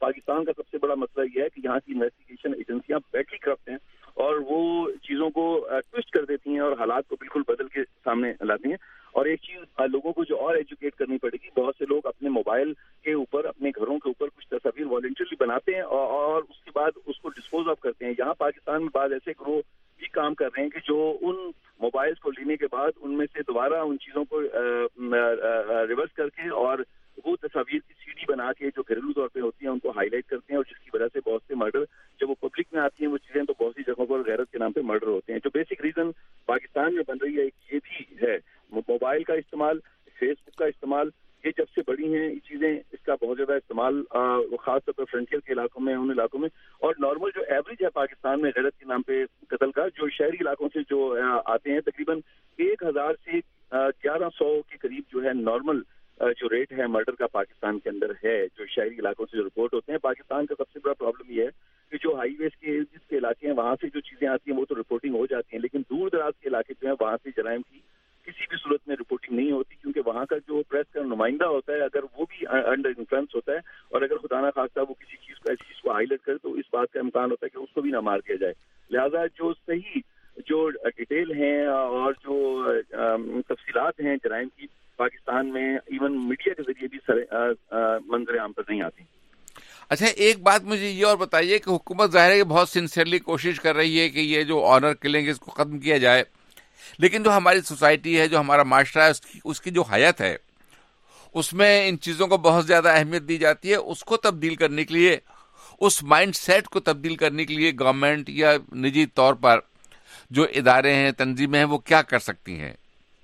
پاکستان کا سب سے بڑا مسئلہ یہ ہے کہ یہاں کی انویسٹیگیشن ایجنسیاں بیٹلی کرپٹ ہیں اور وہ چیزوں کو ٹوسٹ کر دیتی ہیں اور حالات کو بالکل بدل کے سامنے لاتی ہیں. اور ایک چیز لوگوں کو جو اور ایجوکیٹ کرنی پڑے گی, بہت سے لوگ اپنے موبائل کے اوپر, اپنے گھروں کے اوپر کچھ تصاویر والنٹرلی بناتے ہیں اور اس کے بعد اس کو ڈسپوز آف کرتے ہیں. یہاں پاکستان میں بعض ایسے گروہ بھی کام کر رہے ہیں کہ جو ان موبائلز کو لینے کے بعد ان میں سے دوبارہ ان چیزوں کو ریورس کر کے اور وہ تصاویر کی سی ڈی بنا کے جو گھریلو طور پہ ہوتی ہیں ان کو ہائی لائٹ کرتے ہیں, اور جس کی وجہ سے بہت سے مرڈر جب وہ پبلک میں آتی ہیں وہ چیزیں تو بہت سی جگہوں پر غیرت کے نام پہ مرڈر ہوتے ہیں. جو بیسک ریزن پاکستان میں بن رہی ہے یہ بھی ہے, موبائل کا استعمال, فیس بک کا استعمال, یہ جب سے بڑی ہیں یہ چیزیں, اس کا بہت زیادہ استعمال خاص طور پر فرنٹیئر کے علاقوں میں, ان علاقوں میں. اور نارمل جو ایوریج ہے پاکستان میں غیرت کے نام پہ قتل کا, جو شہری علاقوں سے جو آتے ہیں, تقریباً ایک ہزار سے گیارہ سو کے قریب جو ہے نارمل جو ریٹ ہے مرڈر کا پاکستان کے اندر ہے, جو شہری علاقوں سے جو رپورٹ ہوتے ہیں. پاکستان کا سب سے بڑا پرابلم یہ ہے کہ جو ہائی ویز کے جس کے علاقے ہیں وہاں سے جو چیزیں آتی ہیں وہ تو رپورٹنگ ہو جاتی ہیں, لیکن دور دراز کے علاقے جو ہیں وہاں سے جرائم کی کسی بھی صورت میں رپورٹنگ نہیں ہوتی, کیونکہ وہاں کا جو پریس کا نمائندہ ہوتا ہے اگر وہ بھی انڈر انفلوئنس ہوتا ہے اور اگر خدا نہ خواستہ وہ کسی چیز کو ایسی چیز کو ہائی لائٹ کرے تو اس بات کا امکان ہوتا ہے کہ اس کو بھی نہ مار دیا جائے. لہذا جو صحیح جو ڈیٹیل ہیں اور جو تفصیلات ہیں جرائم کی پاکستان میں ایون میڈیا کے ذریعے بھی منظر عام پر نہیں آتی. اچھا, ایک بات مجھے یہ اور بتائیے کہ حکومت ظاہر ہے کہ بہت سنسیئرلی کوشش کر رہی ہے کہ یہ جو آنر کلنگ اس کو ختم کیا جائے, لیکن جو ہماری سوسائٹی ہے, جو ہمارا معاشرہ ہے, اس کی اس کی جو حیات ہے اس میں ان چیزوں کو بہت زیادہ اہمیت دی جاتی ہے. اس کو تبدیل کرنے کے لیے, اس مائنڈ سیٹ کو تبدیل کرنے کے لیے گورنمنٹ یا نجی طور پر جو ادارے ہیں, تنظیمیں ہیں, وہ کیا کر سکتی ہیں؟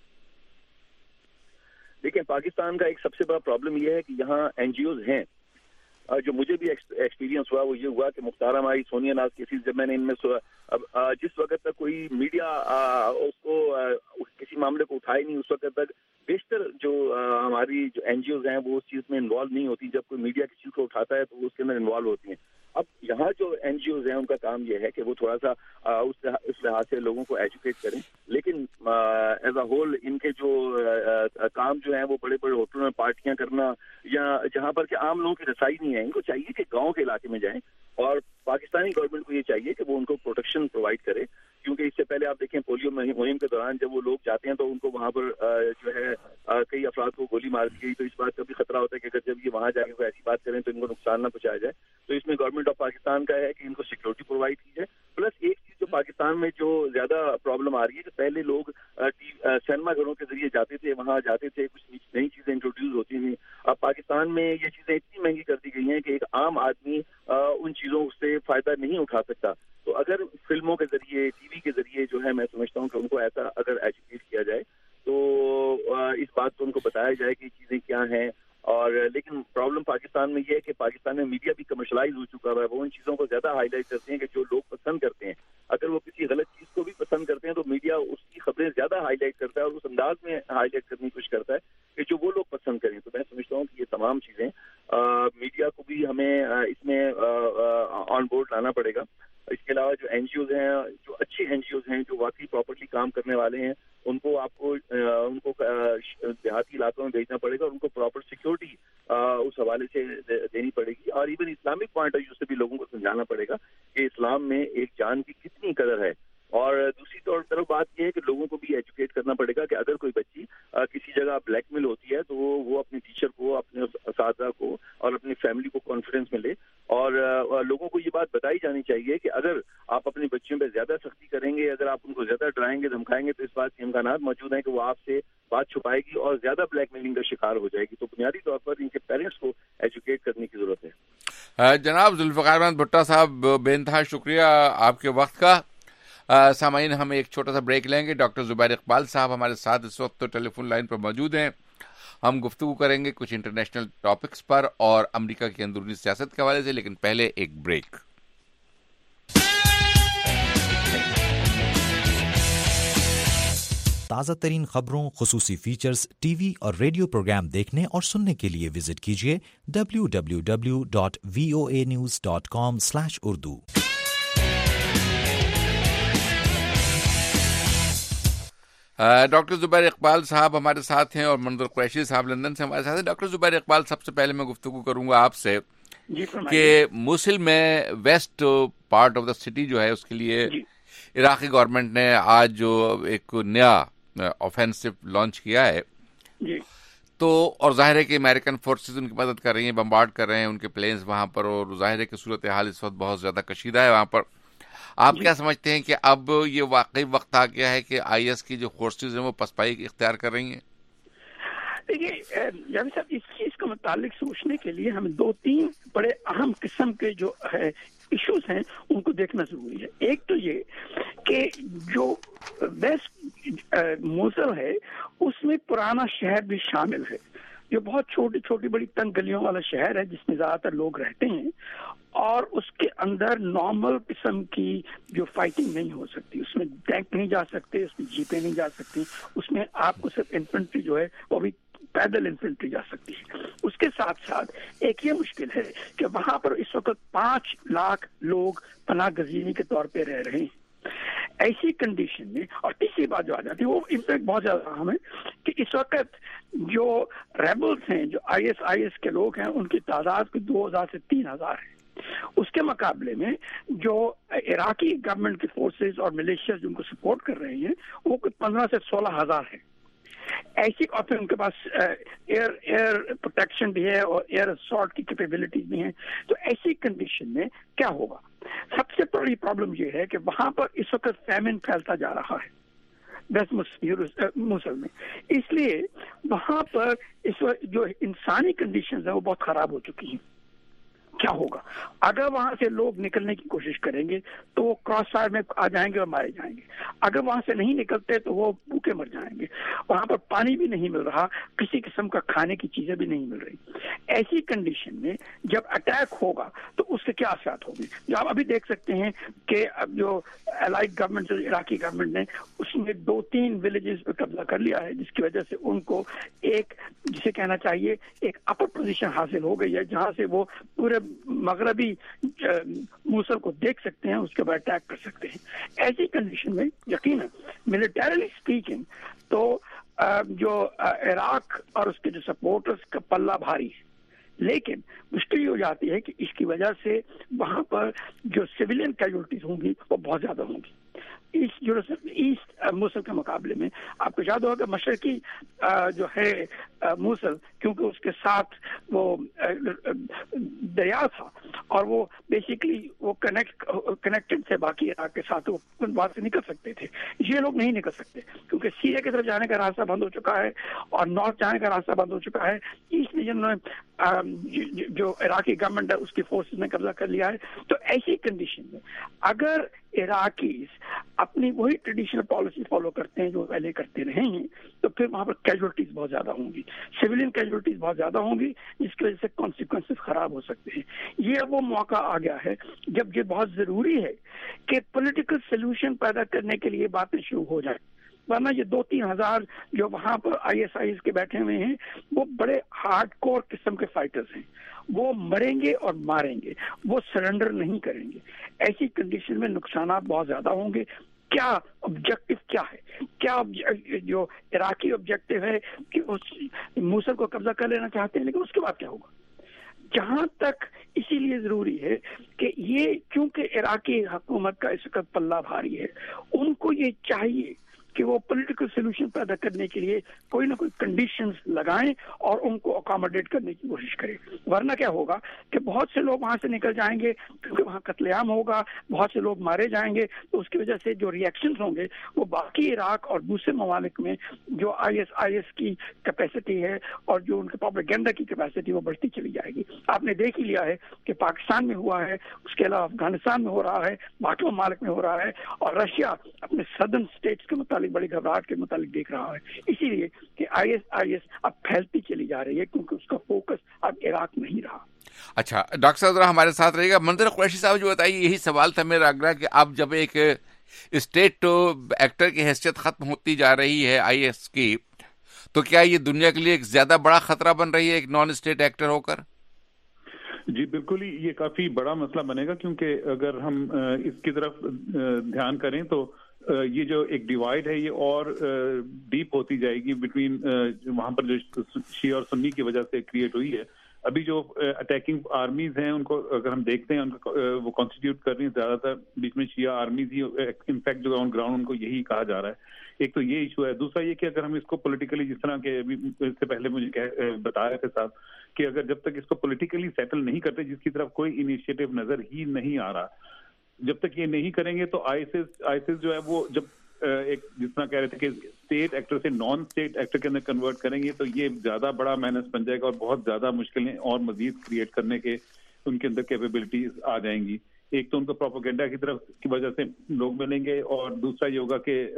دیکھیں, پاکستان کا ایک سب سے بڑا پرابلم یہ ہے کہ یہاں این جی اوز ہیں. جو مجھے بھی ایکسپیرینس ہوا وہ یہ ہوا کہ مختار ہماری سونیا ناز کیسز جب میں نے ان میں جس وقت تک کوئی میڈیا اس کو کسی معاملے کو اٹھائے نہیں, اس وقت تک بیشتر جو ہماری جو این جی اوز ہیں وہ اس چیز میں انوالو نہیں ہوتی. جب کوئی میڈیا کسی چیز کو اٹھاتا ہے تو اس کے اندر انوالو ہوتی ہیں. اب یہاں جو این جی اوز ہیں ان کا کام یہ ہے کہ وہ تھوڑا سا اس لحاظ سے لوگوں کو ایجوکیٹ کریں, لیکن ایز اے ہول ان کے جو کام جو ہیں وہ بڑے بڑے ہوٹلوں میں پارٹیاں کرنا یا جہاں پر کہ عام لوگوں کی رسائی نہیں ہے, ان کو چاہیے کہ گاؤں کے علاقے میں جائیں اور پاکستانی گورنمنٹ کو یہ چاہیے کہ وہ ان کو پروٹیکشن پرووائڈ کرے. کیونکہ اس سے پہلے آپ دیکھیں پولیو مہم کے دوران جب وہ لوگ جاتے ہیں تو ان کو وہاں پر جو ہے کئی افراد کو گولی مار دی گئی, تو اس بات کا بھی خطرہ ہوتا ہے کہ اگر جب یہ وہاں جا کے ایسی بات کریں تو ان کو نقصان نہ پہنچایا جائے. تو اس میں گورنمنٹ آف پاکستان کا ہے کہ ان کو سیکورٹی پرووائڈ کی جائے. پلس ایک چیز جو پاکستان میں جو زیادہ پرابلم آ رہی ہے کہ پہلے لوگ سینما گھروں کے ذریعے جاتے تھے, وہاں جاتے تھے, کچھ نئی چیزیں انٹروڈیوس ہوتی تھیں. اب پاکستان میں یہ چیزیں اتنی مہنگی کر دی گئی ہیں کہ ایک عام آدمی ان چیزوں سے فائدہ نہیں اٹھا سکتا. تو اگر فلموں کے ذریعے, ٹی وی کے ذریعے جو ہے میں سمجھتا ہوں کہ ان کو ایسا اگر ایجوکیٹ کیا جائے تو اس بات کو ان کو بتایا جائے کہ چیزیں کیا ہیں. اور لیکن پرابلم پاکستان میں یہ ہے کہ پاکستان میں میڈیا بھی کمرشلائز ہو چکا ہے, وہ ان چیزوں کو زیادہ ہائی لائٹ کرتے ہیں کہ جو لوگ پسند کرتے ہیں. اگر وہ کسی غلط چیز کو بھی پسند کرتے ہیں تو میڈیا اس کی خبریں زیادہ ہائی لائٹ کرتا ہے اور اس انداز میں ہائی لائٹ کرنے کی کوشش کرتا ہے کہ جو وہ لوگ پسند کریں. تو میں سمجھتا ہوں کہ یہ تمام چیزیں میڈیا کو بھی ہمیں اس میں آن بورڈ لانا پڑے گا. اس کے علاوہ جو این جی اوز ہیں, جو اچھے این جی اوز ہیں, جو واقعی پراپرلی کام کرنے والے ہیں, ان کو آپ کو ان کو دیہاتی علاقوں میں بھیجنا پڑے گا اور ان کو پراپر سیکورٹی اس حوالے سے دینی پڑے گی. اور even Islamic point of view سے بھی لوگوں کو سمجھانا پڑے گا کہ اسلام میں ایک جان کی کتنی قدر ہے. اور دوسری طرف بات یہ ہے کہ لوگوں کو بھی ایجوکیٹ کرنا پڑے گا کہ اگر کوئی بچی کسی جگہ بلیک میل ہوتی ہے تو وہ اپنے ٹیچر کو, اپنے اساتذہ کو اور اپنی فیملی کو کانفیڈنس میں لے. اور لوگوں کو یہ بات بتائی جانی چاہیے کہ اگر آپ اپنی بچیوں پہ زیادہ سختی کریں گے, اگر آپ ان کو زیادہ ڈرائیں گے, دھمکائیں گے, تو اس بات کے امکانات موجود ہیں کہ وہ آپ سے بات چھپائے گی اور زیادہ بلیک میلنگ کا شکار ہو جائے گی. تو بنیادی طور پر ان کے پیرنٹس کو ایجوکیٹ کرنے کی ضرورت ہے. جناب ذوالفقار احمد بھٹا صاحب, بے انتہا شکریہ آپ کے وقت کا. سامعین, ہم ایک چھوٹا سا بریک لیں گے. ڈاکٹر زبیر اقبال صاحب ہمارے ساتھ اس وقت تو ٹیلی فون لائن پر موجود ہیں. ہم گفتگو کریں گے کچھ انٹرنیشنل ٹاپکس پر اور امریکہ کی اندرونی سیاست کے حوالے سے, لیکن پہلے ایک بریک. تازہ ترین خبروں, خصوصی فیچرز, ٹی وی اور ریڈیو پروگرام دیکھنے اور سننے کے لیے وزٹ کیجیے W W W dot V O A news dot com slash Urdu. Doctor Zubair Iqbal sahab ہمارے ساتھ ہیں اور منظر قریشی صاحب لندن سے ہمارے ساتھ ہیں. ڈاکٹر زبیر اقبال, سب سے پہلے میں گفتگو کروں گا آپ سے کہ موصل میں west part of the city جو ہے اس کے لیے عراقی گورنمنٹ نے آج جو ایک نیا آفینسو لانچ کیا ہے جی تو اور ظاہر ہے کہ امریکن فورسز ان کی مدد کر رہی ہیں, بمبارڈ کر رہے ہیں ان کے پلینز وہاں پر, اور ظاہر ہے کہ صورتحال اس وقت بہت زیادہ کشیدہ ہے وہاں پر. آپ کیا سمجھتے ہیں کہ اب یہ واقعی وقت آ گیا ہے کہ آئی ایس کی جو فورسز ہیں وہ پسپائی اختیار کر رہی ہیں؟ دیکھیے جاوید صاحب, اس چیز کا متعلق سوچنے کے لیے ہمیں دو تین بڑے اہم قسم کے جو ہے ایشوز ہیں ان کو دیکھنا ضروری ہے. ایک تو یہ کہ جو ویسٹ موصل ہے اس میں پرانا شہر بھی شامل ہے, جو بہت چھوٹی چھوٹی بڑی تنگ گلیوں والا شہر ہے جس میں زیادہ تر لوگ رہتے ہیں, اور اس کے اندر نارمل قسم کی جو فائٹنگ نہیں ہو سکتی. اس میں ٹینک نہیں جا سکتے, اس میں جیپیں نہیں جا سکتی, اس میں آپ کو صرف انفنٹری جو ہے وہ بھی پیدل انفنٹری جا سکتی ہے. اس کے ساتھ ساتھ ایک یہ مشکل ہے کہ وہاں پر اس وقت پانچ لاکھ لوگ پناہ گزینی کے طور پہ رہ رہے ہیں. ایسی کنڈیشن میں, اور تیسری بات جو آ جاتی ہے وہ امپیکٹ بہت زیادہ اہم ہے کہ اس وقت جو ریبلز ہیں, جو آئی ایس آئی ایس کے لوگ ہیں, ان کی تعداد کو دو ہزار سے تین ہزار ہے. اس کے مقابلے میں جو عراقی گورنمنٹ کی فورسز اور ملیشیاز جن کو سپورٹ کر رہے ہیں وہ پندرہ سے سولہ ہزار ہے. ایسی اور ان کے پاس ایئر ایئر پروٹیکشن بھی ہے اور ایئر اسالٹ کی کیپیبلٹیز بھی ہیں. تو ایسی کنڈیشن میں کیا ہوگا؟ سب سے بڑی پرابلم یہ ہے کہ وہاں پر اس وقت فیمن پھیلتا جا رہا ہے ویسٹ موصل میں. اس لیے وہاں پر اس وقت جو انسانی کنڈیشنز ہیں وہ بہت خراب ہو چکی ہیں. کیا ہوگا اگر وہاں سے لوگ نکلنے کی کوشش کریں گے تو وہ کراس فائر میں آ جائیں گے اور مارے جائیں گے. اگر وہاں سے نہیں نکلتے تو وہ بھوکے مر جائیں گے. وہاں پر پانی بھی نہیں مل رہا, کسی قسم کا کھانے کی چیزیں بھی نہیں مل رہی. ایسی کنڈیشن میں جب اٹیک ہوگا تو اس کے کیا اثرات ہوں گے؟ جو آپ ابھی دیکھ سکتے ہیں کہ اب جو الائڈ گورنمنٹ عراقی گورنمنٹ نے اس نے دو تین ولیجز پہ قبضہ کر لیا ہے, جس کی وجہ سے ان کو ایک جسے کہنا چاہیے ایک اپر پوزیشن حاصل ہو گئی ہے, جہاں سے وہ پورے مغربی موصل کو دیکھ سکتے ہیں, اس کے بعد اٹیک کر سکتے ہیں. ایسی کنڈیشن میں یقیناً ملیٹریلی اسپیکنگ تو جو عراق اور اس کے جو سپورٹرز کا پلہ بھاری ہے, لیکن مشکل یہ ہو جاتی ہے کہ اس کی وجہ سے وہاں پر جو سویلین کیجولٹیز ہوں گی وہ بہت زیادہ ہوں گی. ایسٹ جیروسلم ایسٹ موصل کے مقابلے میں آپ کو یاد ہوگا کہ مشرقی جو ہے موصل کیونکہ اس کے ساتھ وہ دریا تھا اور وہ بیسیکلی وہ کنیکٹ کنیکٹڈ تھے باقی عراق کے ساتھ, وہ وہاں سے نکل سکتے تھے. یہ لوگ نہیں نکل سکتے کیونکہ سیریا کی طرف جانے کا راستہ بند ہو چکا ہے اور نارتھ جانے کا راستہ بند ہو چکا ہے. ایسٹ میں جنہوں نے جو عراقی گورنمنٹ ہے اس کی فورسز نے قبضہ کر لیا ہے. تو ایسی کنڈیشن میں اگر عراقیز اپنی وہی ٹریڈیشنل پالیسی فالو کرتے ہیں جو پہلے کرتے رہے ہیں تو پھر وہاں پر کیجولٹیز بہت زیادہ ہوں گی, سویلین کیجولٹیز بہت زیادہ ہوں گی, جس کی وجہ سے کانسیکوینسز خراب ہو سکتے ہیں. یہ وہ موقع آ گیا ہے جب یہ بہت ضروری ہے کہ پولیٹیکل سولوشن پیدا کرنے کے لیے باتیں شروع ہو جائیں, ورنہ یہ دو تین ہزار جو وہاں پر آئی ایس آئی ایس کے بیٹھے ہوئے ہیں وہ بڑے ہارڈ کور قسم کے فائٹرز ہیں, وہ مریں گے اور ماریں گے, وہ سرنڈر نہیں کریں گے. ایسی کنڈیشن میں نقصانات بہت زیادہ ہوں گے. کیا آبجیکٹو کیا ہے؟ کیا جو عراقی آبجیکٹو ہے کہ اس موصل کو قبضہ کر لینا چاہتے ہیں, لیکن اس کے بعد کیا ہوگا؟ جہاں تک اسی لیے ضروری ہے کہ یہ چونکہ عراقی حکومت کا اس وقت پلہ بھاری ہے, ان کو یہ چاہیے کہ وہ پولیٹیکل سولوشن پیدا کرنے کے لیے کوئی نہ کوئی کنڈیشنز لگائیں اور ان کو اکاموڈیٹ کرنے کی کوشش کریں. ورنہ کیا ہوگا کہ بہت سے لوگ وہاں سے نکل جائیں گے کیونکہ وہاں قتل عام ہوگا, بہت سے لوگ مارے جائیں گے, تو اس کی وجہ سے جو ریئیکشنز ہوں گے وہ باقی عراق اور دوسرے ممالک میں جو آئی ایس آئی ایس کی کیپیسٹی ہے اور جو ان کے پروپیگنڈا کی کیپیسٹی وہ بڑھتی چلی جائے گی. آپ نے دیکھ ہی لیا ہے کہ پاکستان میں ہوا ہے, اس کے علاوہ افغانستان میں ہو رہا ہے, باقی ممالک میں ہو رہا ہے, اور رشیا اپنے سدرن اسٹیٹس کے متعلق بڑی گھبراہٹ کے متعلق دیکھ رہا ہے. اسی لیے کہ آئی ایس آئی ایس اب پھیلتی چلی جا رہی ہے کیونکہ اس کا فوکس اب عراق نہیں رہا. اچھا ڈاکٹر صاحب ذرا ہمارے ساتھ رہے گا. منظر قریشی صاحب جو بتائیے, یہی سوال تھا میرا اگلا کہ اب جب ایک اسٹیٹ ایکٹر کی حیثیت ختم ہوتی جا رہی ہے آئی ایس کی, تو کیا یہ دنیا کے لیے ایک زیادہ بڑا خطرہ بن رہی ہے ایک نان اسٹیٹ ایکٹر ہو کر؟ جی بالکل ہی, یہ کافی بڑا مسئلہ بنے گا کیونکہ اگر ہم اس کی طرف دھیان کریں تو یہ جو ایک ڈیوائڈ ہے یہ اور ڈیپ ہوتی جائے گی بٹوین وہاں پر جو شیعہ اور سنی کی وجہ سے کریٹ ہوئی ہے. ابھی جو اٹیکنگ آرمیز ہیں ان کو اگر ہم دیکھتے ہیں ان کو وہ کانسٹیٹیوٹ کر رہی ہیں زیادہ تر بیچ میں شیعہ آرمیز ہی، انفیکٹ جو آن گراؤنڈ ان کو یہی کہا جا رہا ہے. ایک تو یہ ایشو ہے. دوسرا یہ کہ اگر ہم اس کو پولیٹیکلی، جس طرح کے ابھی اس سے پہلے مجھے بتا رہے تھے صاحب کہ اگر جب تک اس کو پولیٹیکلی سیٹل نہیں کرتے، جس کی طرف کوئی انیشیٹو نظر ہی نہیں آ رہا، جب تک یہ نہیں کریں گے تو آئیسس آئیسس جو ہے وہ جب ایک جس طرح کہہ رہے تھے کہ اسٹیٹ ایکٹر سے نان اسٹیٹ ایکٹر کے اندر کنورٹ کریں گے تو یہ زیادہ بڑا مینس بن جائے گا اور بہت زیادہ مشکلیں اور مزید کریٹ کرنے کے ان کے اندر کیپیبلٹیز آ جائیں گی. ایک تو ان کو پروپیگنڈا کی طرف کی وجہ سے لوگ ملیں گے، اور دوسرا یہ ہوگا کہ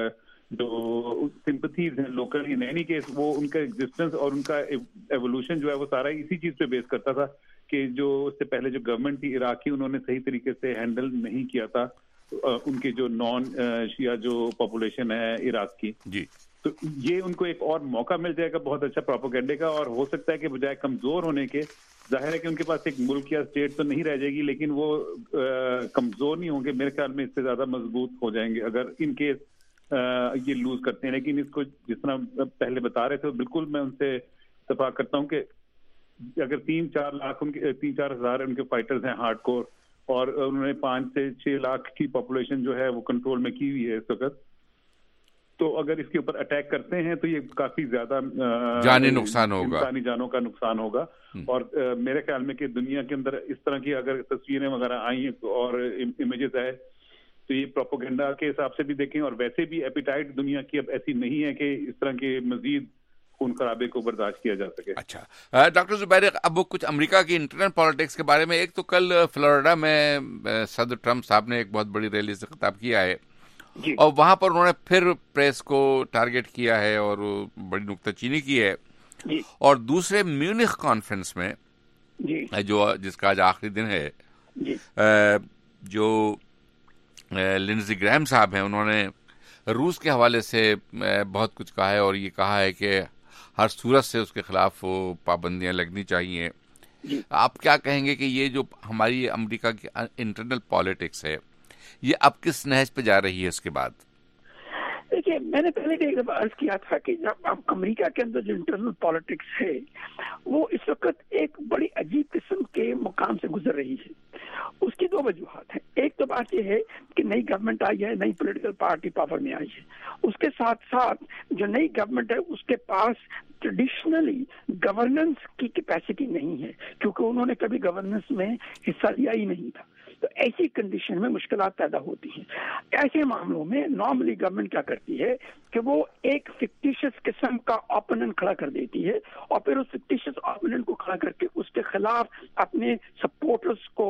جو سمپتھیز ہیں لوکل، یعنی کہ وہ ان کا ایگزسٹنس اور ان کا ایوولوشن جو ہے وہ سارا اسی چیز پہ بیس کرتا تھا کہ جو اس سے پہلے جو گورنمنٹ تھی عراقی، انہوں نے صحیح طریقے سے ہینڈل نہیں کیا تھا ان کے جو نان شیعہ جو پاپولیشن ہے عراق کی. جی تو یہ ان کو ایک اور موقع مل جائے گا بہت اچھا پروپیگنڈے کا، اور ہو سکتا ہے کہ بجائے کمزور ہونے کے، ظاہر ہے کہ ان کے پاس ایک ملک یا اسٹیٹ تو نہیں رہ جائے گی لیکن وہ کمزور نہیں ہوں گے، میرے خیال میں اس سے زیادہ مضبوط ہو جائیں گے اگر ان کیس یہ لوز کرتے ہیں. لیکن اس کو جس طرح پہلے بتا رہے تھے بالکل میں ان سے اتفاق کرتا ہوں کہ اگر تین چار لاکھ ان کے تین چار ہزار ان کے فائٹرز ہیں ہارڈ کور، اور انہوں نے پانچ سے چھ لاکھ کی پاپولیشن جو ہے وہ کنٹرول میں کی ہوئی ہے اس وقت، تو اگر اس کے اوپر اٹیک کرتے ہیں تو یہ کافی زیادہ جانی نقصان ہوگا، انسانی جانوں کا نقصان ہوگا. اور میرے خیال میں کہ دنیا کے اندر اس طرح کی اگر تصویریں وغیرہ آئی ہیں اور امیجز آئے تو یہ پروپیگنڈا کے حساب سے بھی دیکھیں، اور ویسے بھی ایپیٹائٹ دنیا کی اب ایسی نہیں ہے کہ اس طرح کے مزید خون خرابے کو برداشت کیا جا سکے. اچھا ڈاکٹر زبیر، اب کچھ امریکہ کی انٹرنل پالیٹکس کے بارے میں، ایک تو کل فلوریڈا میں صدر ٹرمپ صاحب نے ایک بہت بڑی ریلی سے خطاب کیا ہے جی. اور وہاں پر انہوں نے پھر پریس کو ٹارگٹ کیا ہے اور بڑی نکتہ چینی کی ہے جی. اور دوسرے میونخ کانفرنس میں جی. جو جس کا آج آخری دن ہے جی. جو لنزی گرہام صاحب ہیں انہوں نے روس کے حوالے سے بہت کچھ کہا ہے، اور یہ کہا ہے کہ ہر صورت سے اس کے خلاف وہ پابندیاں لگنی چاہیے. جی. آپ کیا کہیں گے کہ یہ جو ہماری امریکہ کی انٹرنل پالیٹکس ہے یہ اب کس نہج پہ جا رہی ہے اس کے بعد؟ دیکھیے، میں نے پہلے بھی ایک دفعہ عرض کیا تھا کہ جب اب امریکہ کے اندر جو انٹرنل پالیٹکس ہے وہ اس وقت ایک بڑی عجیب قسم کے مقام سے گزر رہی ہے. اس کی دو وجوہات ہیں. ایک تو بات یہ ہے کہ نئی گورنمنٹ آئی ہے، نئی پولیٹیکل پارٹی پاور میں آئی ہے. اس کے ساتھ ساتھ جو نئی گورنمنٹ ہے اس کے پاس ٹریڈیشنلی گورننس کی کیپیسٹی نہیں ہے، کیونکہ انہوں نے کبھی گورننس میں حصہ لیا ہی نہیں تھا. تو ایسی کنڈیشن میں مشکلات پیدا ہوتی ہیں. ایسے معاملوں میں نارملی گورنمنٹ کیا کرتی ہے کہ وہ ایک فکٹیشس قسم کا اوپوننٹ کھڑا کر دیتی ہے، اور پھر اس فکٹیشس اوپوننٹ کو کھڑا کر کے اس کے خلاف اپنے سپورٹرز کو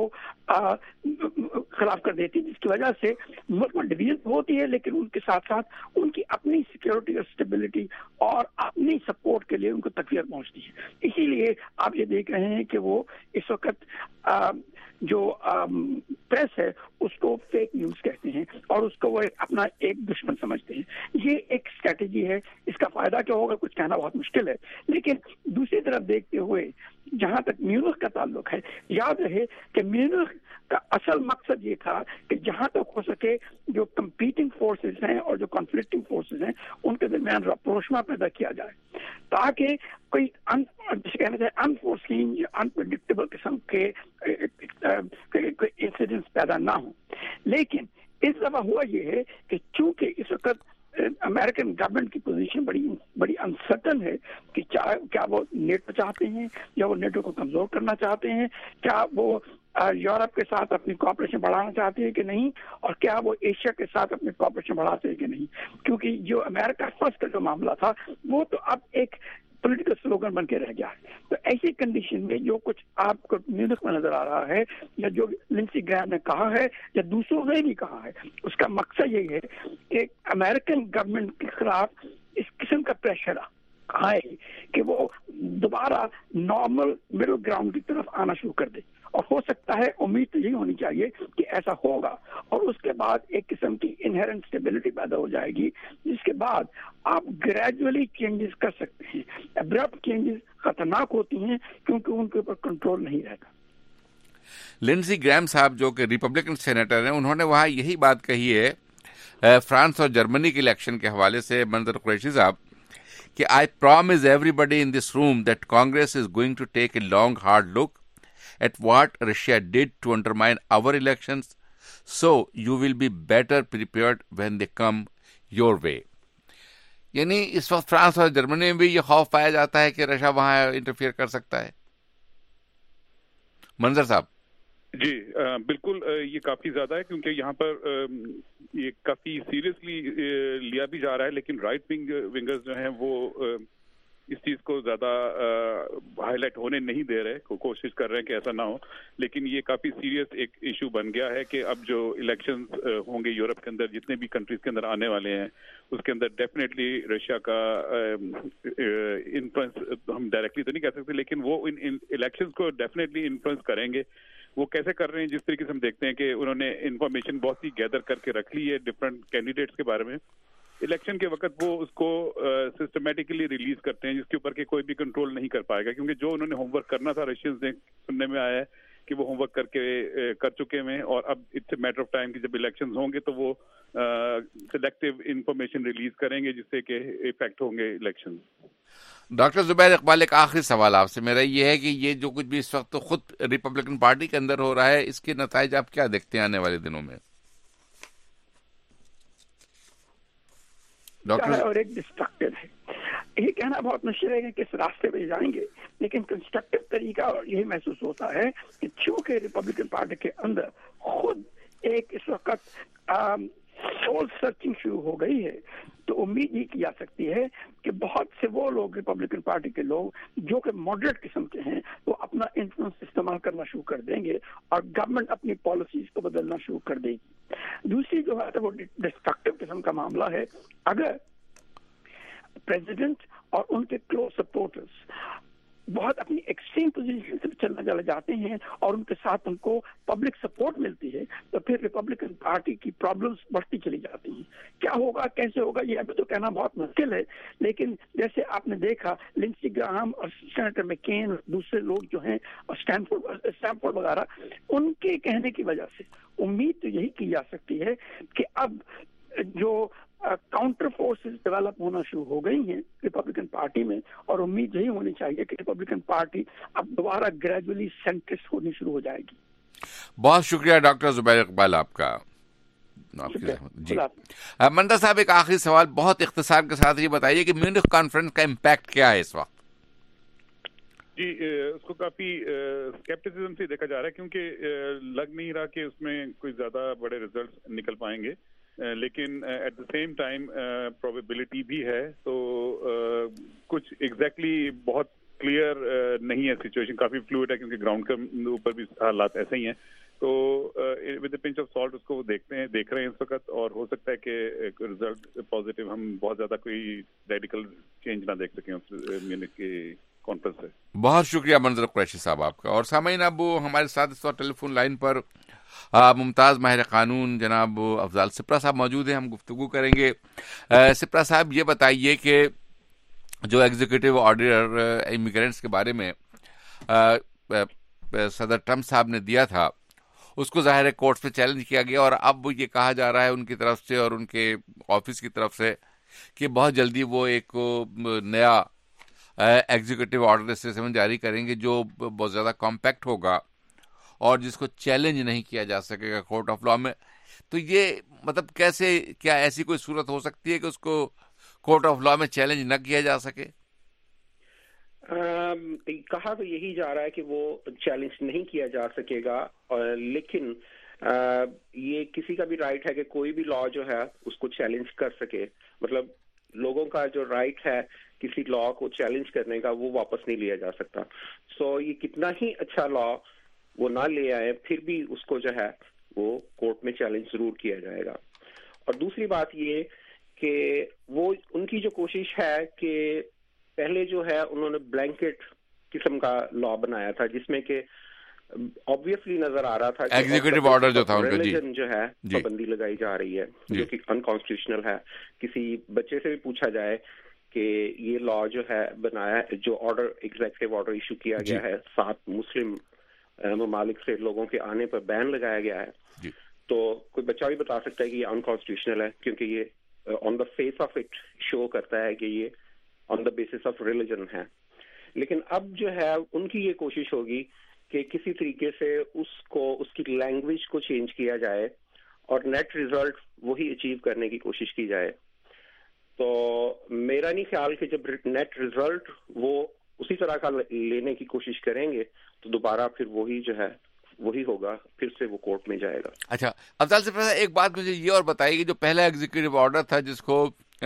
خلاف کر دیتی ہے، جس کی وجہ سے ملک میں ڈویژن ہوتی ہے لیکن ان کے ساتھ ساتھ ان کی اپنی سیکورٹی اور اسٹیبلٹی اور اپنی سپورٹ کے لیے ان کو تقویت پہنچتی ہے. اسی لیے آپ یہ دیکھ رہے ہیں کہ وہ اس وقت جو پریس ہے اس کو فیک نیوز کہتے ہیں اور اس کو وہ اپنا ایک دشمن سمجھتے ہیں. یہ ایک اسٹریٹجی ہے. اس کا فائدہ کیا ہوگا کچھ کہنا بہت مشکل ہے، لیکن دوسری طرف دیکھتے ہوئے جہاں تک میونخ کا تعلق ہے، یاد رہے کہ میونخ کا اصل مقصد یہ تھا کہ جہاں تک ہو سکے جو کمپیٹنگ فورسز ہیں اور جو کنفلکٹنگ فورسز ہیں ان کے درمیان رپروشما پیدا کیا جائے تاکہ کوئی انفورسین یا انپریڈکٹیبل قسم کے انسیڈنٹس پیدا نہ ہوں. لیکن اس دفعہ ہوا یہ ہے کہ چونکہ اس وقت امریکن گورنمنٹ کی پوزیشن بڑی بڑی انسرٹن ہے کہ کیا وہ نیٹو چاہتے ہیں یا وہ نیٹو کو کمزور کرنا چاہتے ہیں، کیا وہ یورپ کے ساتھ اپنی کوآپریشن بڑھانا چاہتے ہیں کہ نہیں، اور کیا وہ ایشیا کے ساتھ اپنی کوآپریشن بڑھاتے ہیں کہ نہیں. کیونکہ جو امریکہ فرسٹ کا جو معاملہ تھا وہ تو اب ایک پولیٹیکل سلوگن بن کے رہ گیا ہے. تو ایسی کنڈیشن میں جو کچھ آپ کو میونخ میں نظر آ رہا ہے یا جو لنسی گرہام نے کہا ہے یا دوسروں نے بھی کہا ہے، اس کا مقصد یہی ہے کہ امریکن گورنمنٹ کے خلاف اس قسم کا پریشر آئے کہ وہ دوبارہ نارمل مڈل گراؤنڈ کی طرف آنا شروع کر دے. اور ہو سکتا ہے، امید تو یہی ہونی چاہیے کہ ایسا ہوگا، اور اس کے بعد ایک قسم کی انہیرنٹ اسٹیبلٹی پیدا ہو جائے گی جس کے بعد آپ گریجولی چینجز کر سکتے ہیں. ابرپٹ چینجز خطرناک ہوتی ہیں کیونکہ ان کے اوپر کنٹرول نہیں رہتا. لنزی گرہام صاحب جو کہ ریپبلکن سینیٹر ہیں، انہوں نے وہاں یہی بات کہی ہے فرانس اور جرمنی کے الیکشن کے حوالے سے، منظر قریشی صاحب، कि I promise everybody in this room that Congress is going to take a long hard look at what Russia did to undermine our elections, so you will be better prepared when they come your way. यानी इस वक्त France और Germany में भी ये खौफ पाया जाता है कि रशिया वहां इंटरफियर कर सकता है। मंजर साहब जी आ, बिल्कुल आ, ये काफी ज्यादा है, क्योंकि यहाँ पर आ, ये काफी सीरियसली लिया भी जा रहा है, लेकिन राइट विंग विंगर्स जो हैं वो आ, इस चीज को ज्यादा हाईलाइट होने नहीं दे रहे, को, कोशिश कर रहे हैं कि ऐसा ना हो, लेकिन ये काफी सीरियस एक इशू बन गया है कि अब जो इलेक्शंस होंगे यूरोप के अंदर, जितने भी कंट्रीज के अंदर आने वाले हैं, उसके अंदर डेफिनेटली रशिया का इन्फ्लुएंस हम डायरेक्टली तो नहीं कह सकते, लेकिन वो इन, इन इलेक्शंस को डेफिनेटली इन्फ्लुएंस करेंगे। वो कैसे कर रहे हैं, जिस तरीके से हम देखते हैं कि उन्होंने इन्फॉर्मेशन बहुत ही गैदर करके रख ली है डिफरेंट कैंडिडेट्स के बारे में, इलेक्शन के वक्त वो उसको सिस्टमेटिकली रिलीज करते हैं, जिसके ऊपर के कोई भी कंट्रोल नहीं कर पाएगा, क्योंकि जो उन्होंने होमवर्क करना था रशियंस ने सुनने में आया है कि वो होमवर्क करके कर चुके हैं, और अब it's a matter of time कि जब इलेक्शंस होंगे तो वो सिलेक्टिव इंफॉर्मेशन रिलीज करेंगे, जिससे कि इफेक्ट होंगे इलेक्शंस। डॉक्टर जुबैर इकबाल, एक आखिरी सवाल आपसे मेरा ये है कि ये जो कुछ भी इस वक्त तो खुद रिपब्लिकन पार्टी के अंदर हो रहा है, इसके नतीजे आप क्या देखते हैं आने वाले दिनों में? डॉक्टर और एक डिस्ट्रक्टिव है, ये कहना बहुत मुश्किल है कि किस रास्ते पे जाएंगे, लेकिन कंस्ट्रक्टिव तरीका और यही महसूस होता है कि चूंकि रिपब्लिकन पार्टी के अंदर खुद एक इस वक्त सोल सर्चिंग शुरू हो गई है, तो उम्मीद ही की जा सकती है कि बहुत से वो लोग रिपब्लिकन पार्टी के लोग जो कि मॉडरेट किस्म के हैं, वो अपना इन्फ्लुएंस इस्तेमाल करना शुरू कर देंगे और गवर्नमेंट अपनी पॉलिसीज को बदलना शुरू कर देगी। दूसरी जो है वो डिस्ट्रक्टिव किस्म का मामला है, अगर प्रेसिडेंट और उनके क्लोज सपोर्टर्स बहुत अपनी एक्सट्रीम पोजीशन से चलना चले जाते हैं और उनके साथ उनको पब्लिक सपोर्ट मिलती है, तो फिर रिपब्लिकन पार्टी की प्रॉब्लम्स बढ़ती चली जाती हैं। क्या होगा, कैसे होगा, ये अभी तो कहना बहुत मुश्किल है, लेकिन जैसे आपने देखा लिंडसे ग्राहम और सेनेटर मैकेन और दूसरे लोग जो हैं और स्टैनफोर्ड स्टैनफोर्ड वगैरह, उनके कहने की वजह से उम्मीद तो यही की जा सकती है कि अब जो काउंटर फोर्सेस डेवलप होना शुरू हो गई हैं रिपब्लिकन पार्टी में, और उम्मीद यही होनी चाहिए कि रिपब्लिकन पार्टी अब दोबारा ग्रेजुअली सेंट्रिस्ट होनी शुरू हो जाएगी। बहुत शुक्रिया डॉक्टर जुबैर इकबाल आपका। जी मंदा साहब, एक आखिरी सवाल बहुत इख्तिसार के साथ ये बताइए कि म्यूनिख कॉन्फ्रेंस का इम्पैक्ट क्या है इस वक्त? जी उसको काफी स्केप्टिसिज्म से देखा जा रहा है, क्योंकि लग नहीं रहा कि उसमें कोई ज्यादा बड़े रिजल्ट निकल पाएंगे, Uh, लेकिन at the same time probability भी है, तो uh, कुछ एग्जैक्टली exactly बहुत क्लियर uh, नहीं है, सिचुएशन काफी फ्लूइड है, क्योंकि ग्राउंड के ऊपर भी हालात ऐसे ही हैं, तो with a pinch of salt उसको देखते हैं देख रहे हैं इस वक्त, और हो सकता है कि रिजल्ट पॉजिटिव, हम बहुत ज्यादा कोई रेडिकल चेंज ना देख सकें उस म्यूनिख के कॉन्फ्रेंस से। बहुत शुक्रिया मंजर कुरैशी साहब आपका। और सामईन, अब हमारे साथ इस वक्त टेलीफोन लाइन पर मुमताज माहिर कानून जनाब अफजाल सिप्रा साहब मौजूद हैं, हम गुफ्तगू करेंगे। सिप्रा साहब, ये बताइए कि जो एग्जीक्यूटिव ऑर्डर इमिग्रेंट्स के बारे में आ, सदर ट्रम्प साहब ने दिया था, उसको जाहिर है कोर्ट में चैलेंज किया गया, और अब ये कहा जा रहा है उनकी तरफ से और उनके ऑफिस की तरफ से कि बहुत जल्दी वो एक नया एग्जीक्यूटिव ऑर्डर सेवन जारी करेंगे जो बहुत ज़्यादा कॉम्पैक्ट होगा और जिसको चैलेंज नहीं किया जा सकेगा कोर्ट ऑफ लॉ में। तो ये मतलब कैसे, क्या ऐसी कोई सूरत हो सकती है कि उसको कोर्ट ऑफ लॉ में चैलेंज न किया जा सके? आ, कहा तो यही जा रहा है कि वो चैलेंज नहीं किया जा सकेगा, और लेकिन आ, ये किसी का भी राइट है कि कोई भी लॉ जो है उसको चैलेंज कर सके, मतलब लोगों का जो राइट है किसी लॉ को चैलेंज करने का, वो वापस नहीं लिया जा सकता। सो ये कितना ही अच्छा लॉ वो ना ले आए, फिर भी उसको जो है वो कोर्ट में चैलेंज जरूर किया जाएगा। और दूसरी बात ये कि वो उनकी जो कोशिश है कि पहले जो है उन्होंने ब्लैंकेट किस्म का लॉ बनाया था, जिसमें कि ऑब्वियसली नजर आ रहा था कि एग्जीक्यूटिव ऑर्डर जो था उनका, जी जो है पाबंदी लगाई जा रही है, जो कि अनकॉन्स्टिट्यूशनल है। किसी बच्चे से भी पूछा जाए कि ये लॉ जो है बनाया, जो ऑर्डर एग्जीक्यूटिव ऑर्डर इशू किया गया है, सात मुस्लिम ममालिक से लोगों के आने पर बैन लगाया गया है, तो कोई बच्चा भी बता सकता है कि ये अनकॉन्स्टिट्यूशनल है, क्योंकि ये on the face of it show करता है कि ये on the basis of religion ہے. لیکن اب جو ہے ان کی یہ کوشش ہوگی کہ کسی طریقے سے اس کو اس کی لینگویج کو چینج کیا جائے اور نیٹ ریزلٹ وہی اچیو کرنے کی کوشش کی جائے. تو میرا نہیں خیال کہ جب نیٹ ریزلٹ وہ اسی طرح کا لینے کی کوشش کریں گے تو دوبارہ پھر وہی جو ہے وہی ہوگا, پھر سے وہ کورٹ میں جائے گا. اچھا افضل سے پہلے ایک بات مجھے یہ اور بتائیے کہ جو پہلا ایگزیکٹو آرڈر تھا جس کو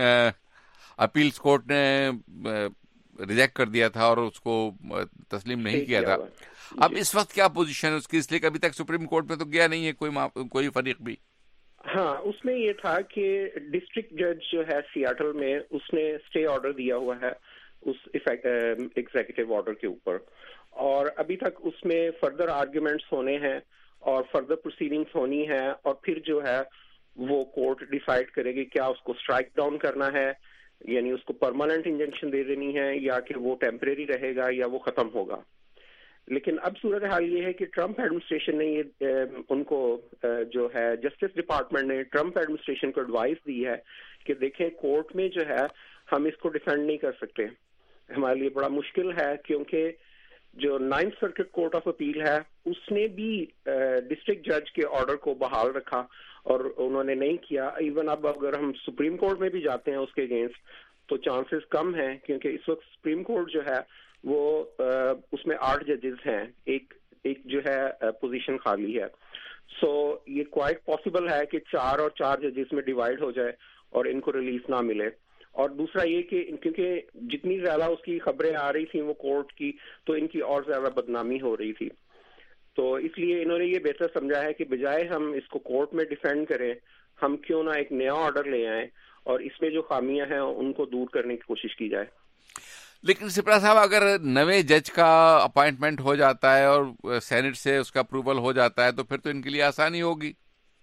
اپیلس کورٹ نے ریجیکٹ کر دیا تھا اور اس کو تسلیم نہیں کیا تھا, اب اس وقت کیا پوزیشن ہے اس کی؟ اس لیے کہ ابھی تک سپریم کورٹ میں تو گیا نہیں ہے کوئی کوئی فریق بھی. ہاں, اس میں یہ تھا کہ ڈسٹرکٹ جج جو ہے سیاٹل میں اس نے اسٹے آرڈر دیا ہوا ہے اس ایگزیکٹو آرڈر کے اوپر, اور ابھی تک اس میں فردر آرگیومنٹس ہونے ہیں اور فردر پروسیڈنگس ہونی ہے, اور پھر جو ہے وہ کورٹ ڈیسائیڈ کرے گی کیا اس کو اسٹرائک ڈاؤن کرنا ہے, یعنی اس کو پرماننٹ انجنکشن دے دینی ہے, یا کہ وہ ٹیمپریری رہے گا یا وہ ختم ہوگا. لیکن اب صورتحال یہ ہے کہ ٹرمپ ایڈمنسٹریشن نے یہ ان کو جو ہے جسٹس ڈپارٹمنٹ نے ٹرمپ ایڈمنسٹریشن کو ایڈوائس دی ہے کہ دیکھیں کورٹ میں جو ہے ہم اس کو ڈیفینڈ نہیں کر سکتے, ہمارے لیے بڑا مشکل ہے, کیونکہ جو ninth circuit court of appeal ہے اس نے بھی ڈسٹرکٹ جج کے آرڈر کو بحال رکھا اور انہوں نے نہیں کیا. ایون اب اگر ہم سپریم کورٹ میں بھی جاتے ہیں اس کے اگینسٹ تو چانسز کم ہیں, کیونکہ اس وقت سپریم کورٹ جو ہے وہ اس میں آٹھ ججز ہیں, ایک ایک جو ہے پوزیشن خالی ہے. سو یہ کوائٹ پاسبل ہے کہ چار اور چار ججز میں ڈیوائڈ ہو جائے اور ان کو ریلیف نہ ملے. اور دوسرا یہ کہ کیونکہ جتنی زیادہ اس کی خبریں آ رہی تھیں وہ کورٹ کی, تو ان کی اور زیادہ بدنامی ہو رہی تھی. تو اس لیے انہوں نے یہ بہتر سمجھا ہے کہ بجائے ہم اس کو کورٹ میں ڈیفینڈ کریں, ہم کیوں نہ ایک نیا آرڈر لے آئیں اور اس میں جو خامیاں ہیں ان کو دور کرنے کی کوشش کی جائے. لیکن سپرا صاحب, اگر نئے جج کا اپائنٹمنٹ ہو جاتا ہے اور سینٹ سے اس کا اپروول ہو جاتا ہے تو پھر تو ان کے لیے آسانی ہوگی.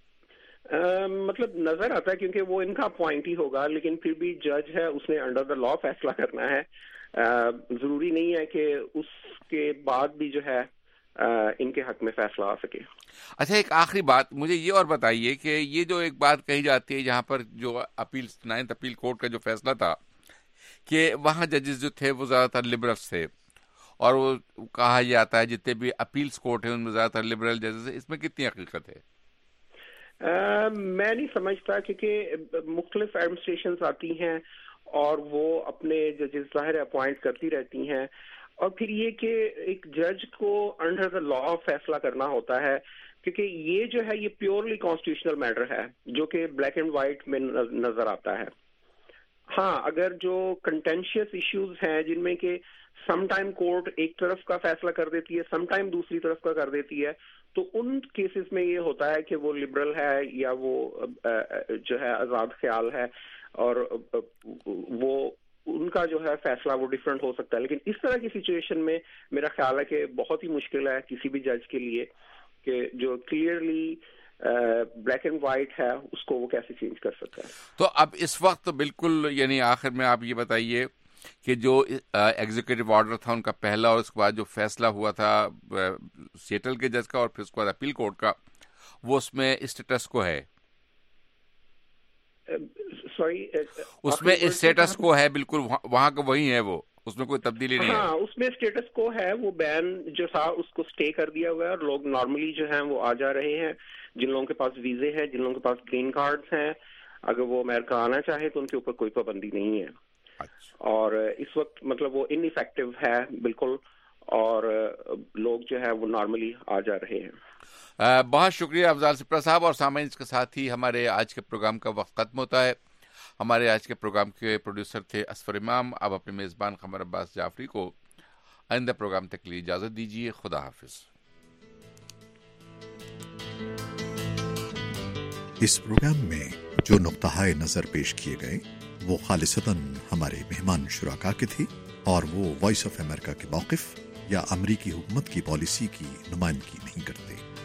Uh, مطلب نظر آتا ہے کیونکہ وہ ان کا اپوائنٹ ہی ہوگا, لیکن پھر بھی جج ہے اس نے انڈر دا لا فیصلہ کرنا ہے. uh, ضروری نہیں ہے کہ اس کے بعد بھی جو ہے uh, ان کے حق میں فیصلہ آ سکے. اچھا, ایک آخری بات مجھے یہ اور بتائیے کہ یہ جو ایک بات کہی جاتی ہے جہاں پر جو اپیل نائنتھ اپیل کورٹ کا جو فیصلہ تھا کہ وہاں ججز جو تھے وہ زیادہ تر لبرلس تھے, اور وہ کہا یہ آتا ہے جتنے بھی اپیلس کورٹ ہیں ان میں زیادہ تر لبرل ججز ہیں, اس میں کتنی حقیقت ہے؟ Uh, میں نہیں سمجھتا, کیونکہ مختلف ایڈمنسٹریشنز آتی ہیں اور وہ اپنے ججز ظاہر اپوائنٹ کرتی رہتی ہیں, اور پھر یہ کہ ایک جج کو انڈر دا لا فیصلہ کرنا ہوتا ہے, کیونکہ یہ جو ہے یہ پیورلی کانسٹیٹیوشنل میٹر ہے جو کہ بلیک اینڈ وائٹ میں نظر آتا ہے. ہاں, اگر جو کنٹینشیس ایشوز ہیں جن میں کہ سم ٹائم کورٹ ایک طرف کا فیصلہ کر دیتی ہے, سم ٹائم دوسری طرف کا کر دیتی ہے, تو ان کیسز میں یہ ہوتا ہے کہ وہ لبرل ہے یا وہ جو ہے آزاد خیال ہے, اور وہ ان کا جو ہے فیصلہ وہ ڈفرینٹ ہو سکتا ہے. لیکن اس طرح کی سچویشن میں میرا خیال ہے کہ بہت ہی مشکل ہے کسی بھی جج کے لیے کہ جو کلیئرلی بلیک اینڈ وائٹ ہے اس کو وہ کیسے چینج کر سکتا ہے. تو اب اس وقت بالکل, یعنی آخر میں آپ یہ بتائیے کہ جو ایگزیکٹو آرڈر تھا ان کا پہلا اور اس کے بعد جو فیصلہ ہوا تھا سیٹل کے جج کا اور پھر اس کے بعد اپیل کورٹ کا, وہ اس میں اسٹیٹس کو ہے سوری اس میں اسٹیٹس کو ہے بالکل وہاں کا وہی ہے, وہ اس میں کوئی تبدیلی نہیں ہے. ہاں, اس میں اسٹیٹس کو ہے, وہ بین جو تھا اس کو اسٹے کر دیا ہوا ہے اور لوگ نارملی جو ہیں وہ آ جا رہے ہیں, جن لوگوں کے پاس ویزے ہیں, جن لوگوں کے پاس گرین کارڈز ہیں, اگر وہ امریکہ آنا چاہے تو ان کے اوپر کوئی پابندی نہیں ہے. اور اس وقت مطلب وہ ان افیکٹو ہے بالکل, اور لوگ جو ہے وہ نارملی آ جا رہے ہیں. بہت شکریہ افضل سپرا صاحب, اور سامعین اس کے ساتھ ہی ہمارے آج کے پروگرام کا وقت ختم ہوتا ہے. ہمارے آج کے پروگرام کے پروڈیوسر تھے اسفر امام. اب اپنے میزبان قمر عباس جعفری کو آئندہ پروگرام تک کے لیے اجازت دیجیے. خدا حافظ. اس پروگرام میں جو نقطہ نظر پیش کیے گئے وہ خالصتاً ہمارے مہمان شرکاء کے تھے, اور وہ وائس آف امریکہ کے موقف یا امریکی حکومت کی پالیسی کی نمائندگی نہیں کرتے.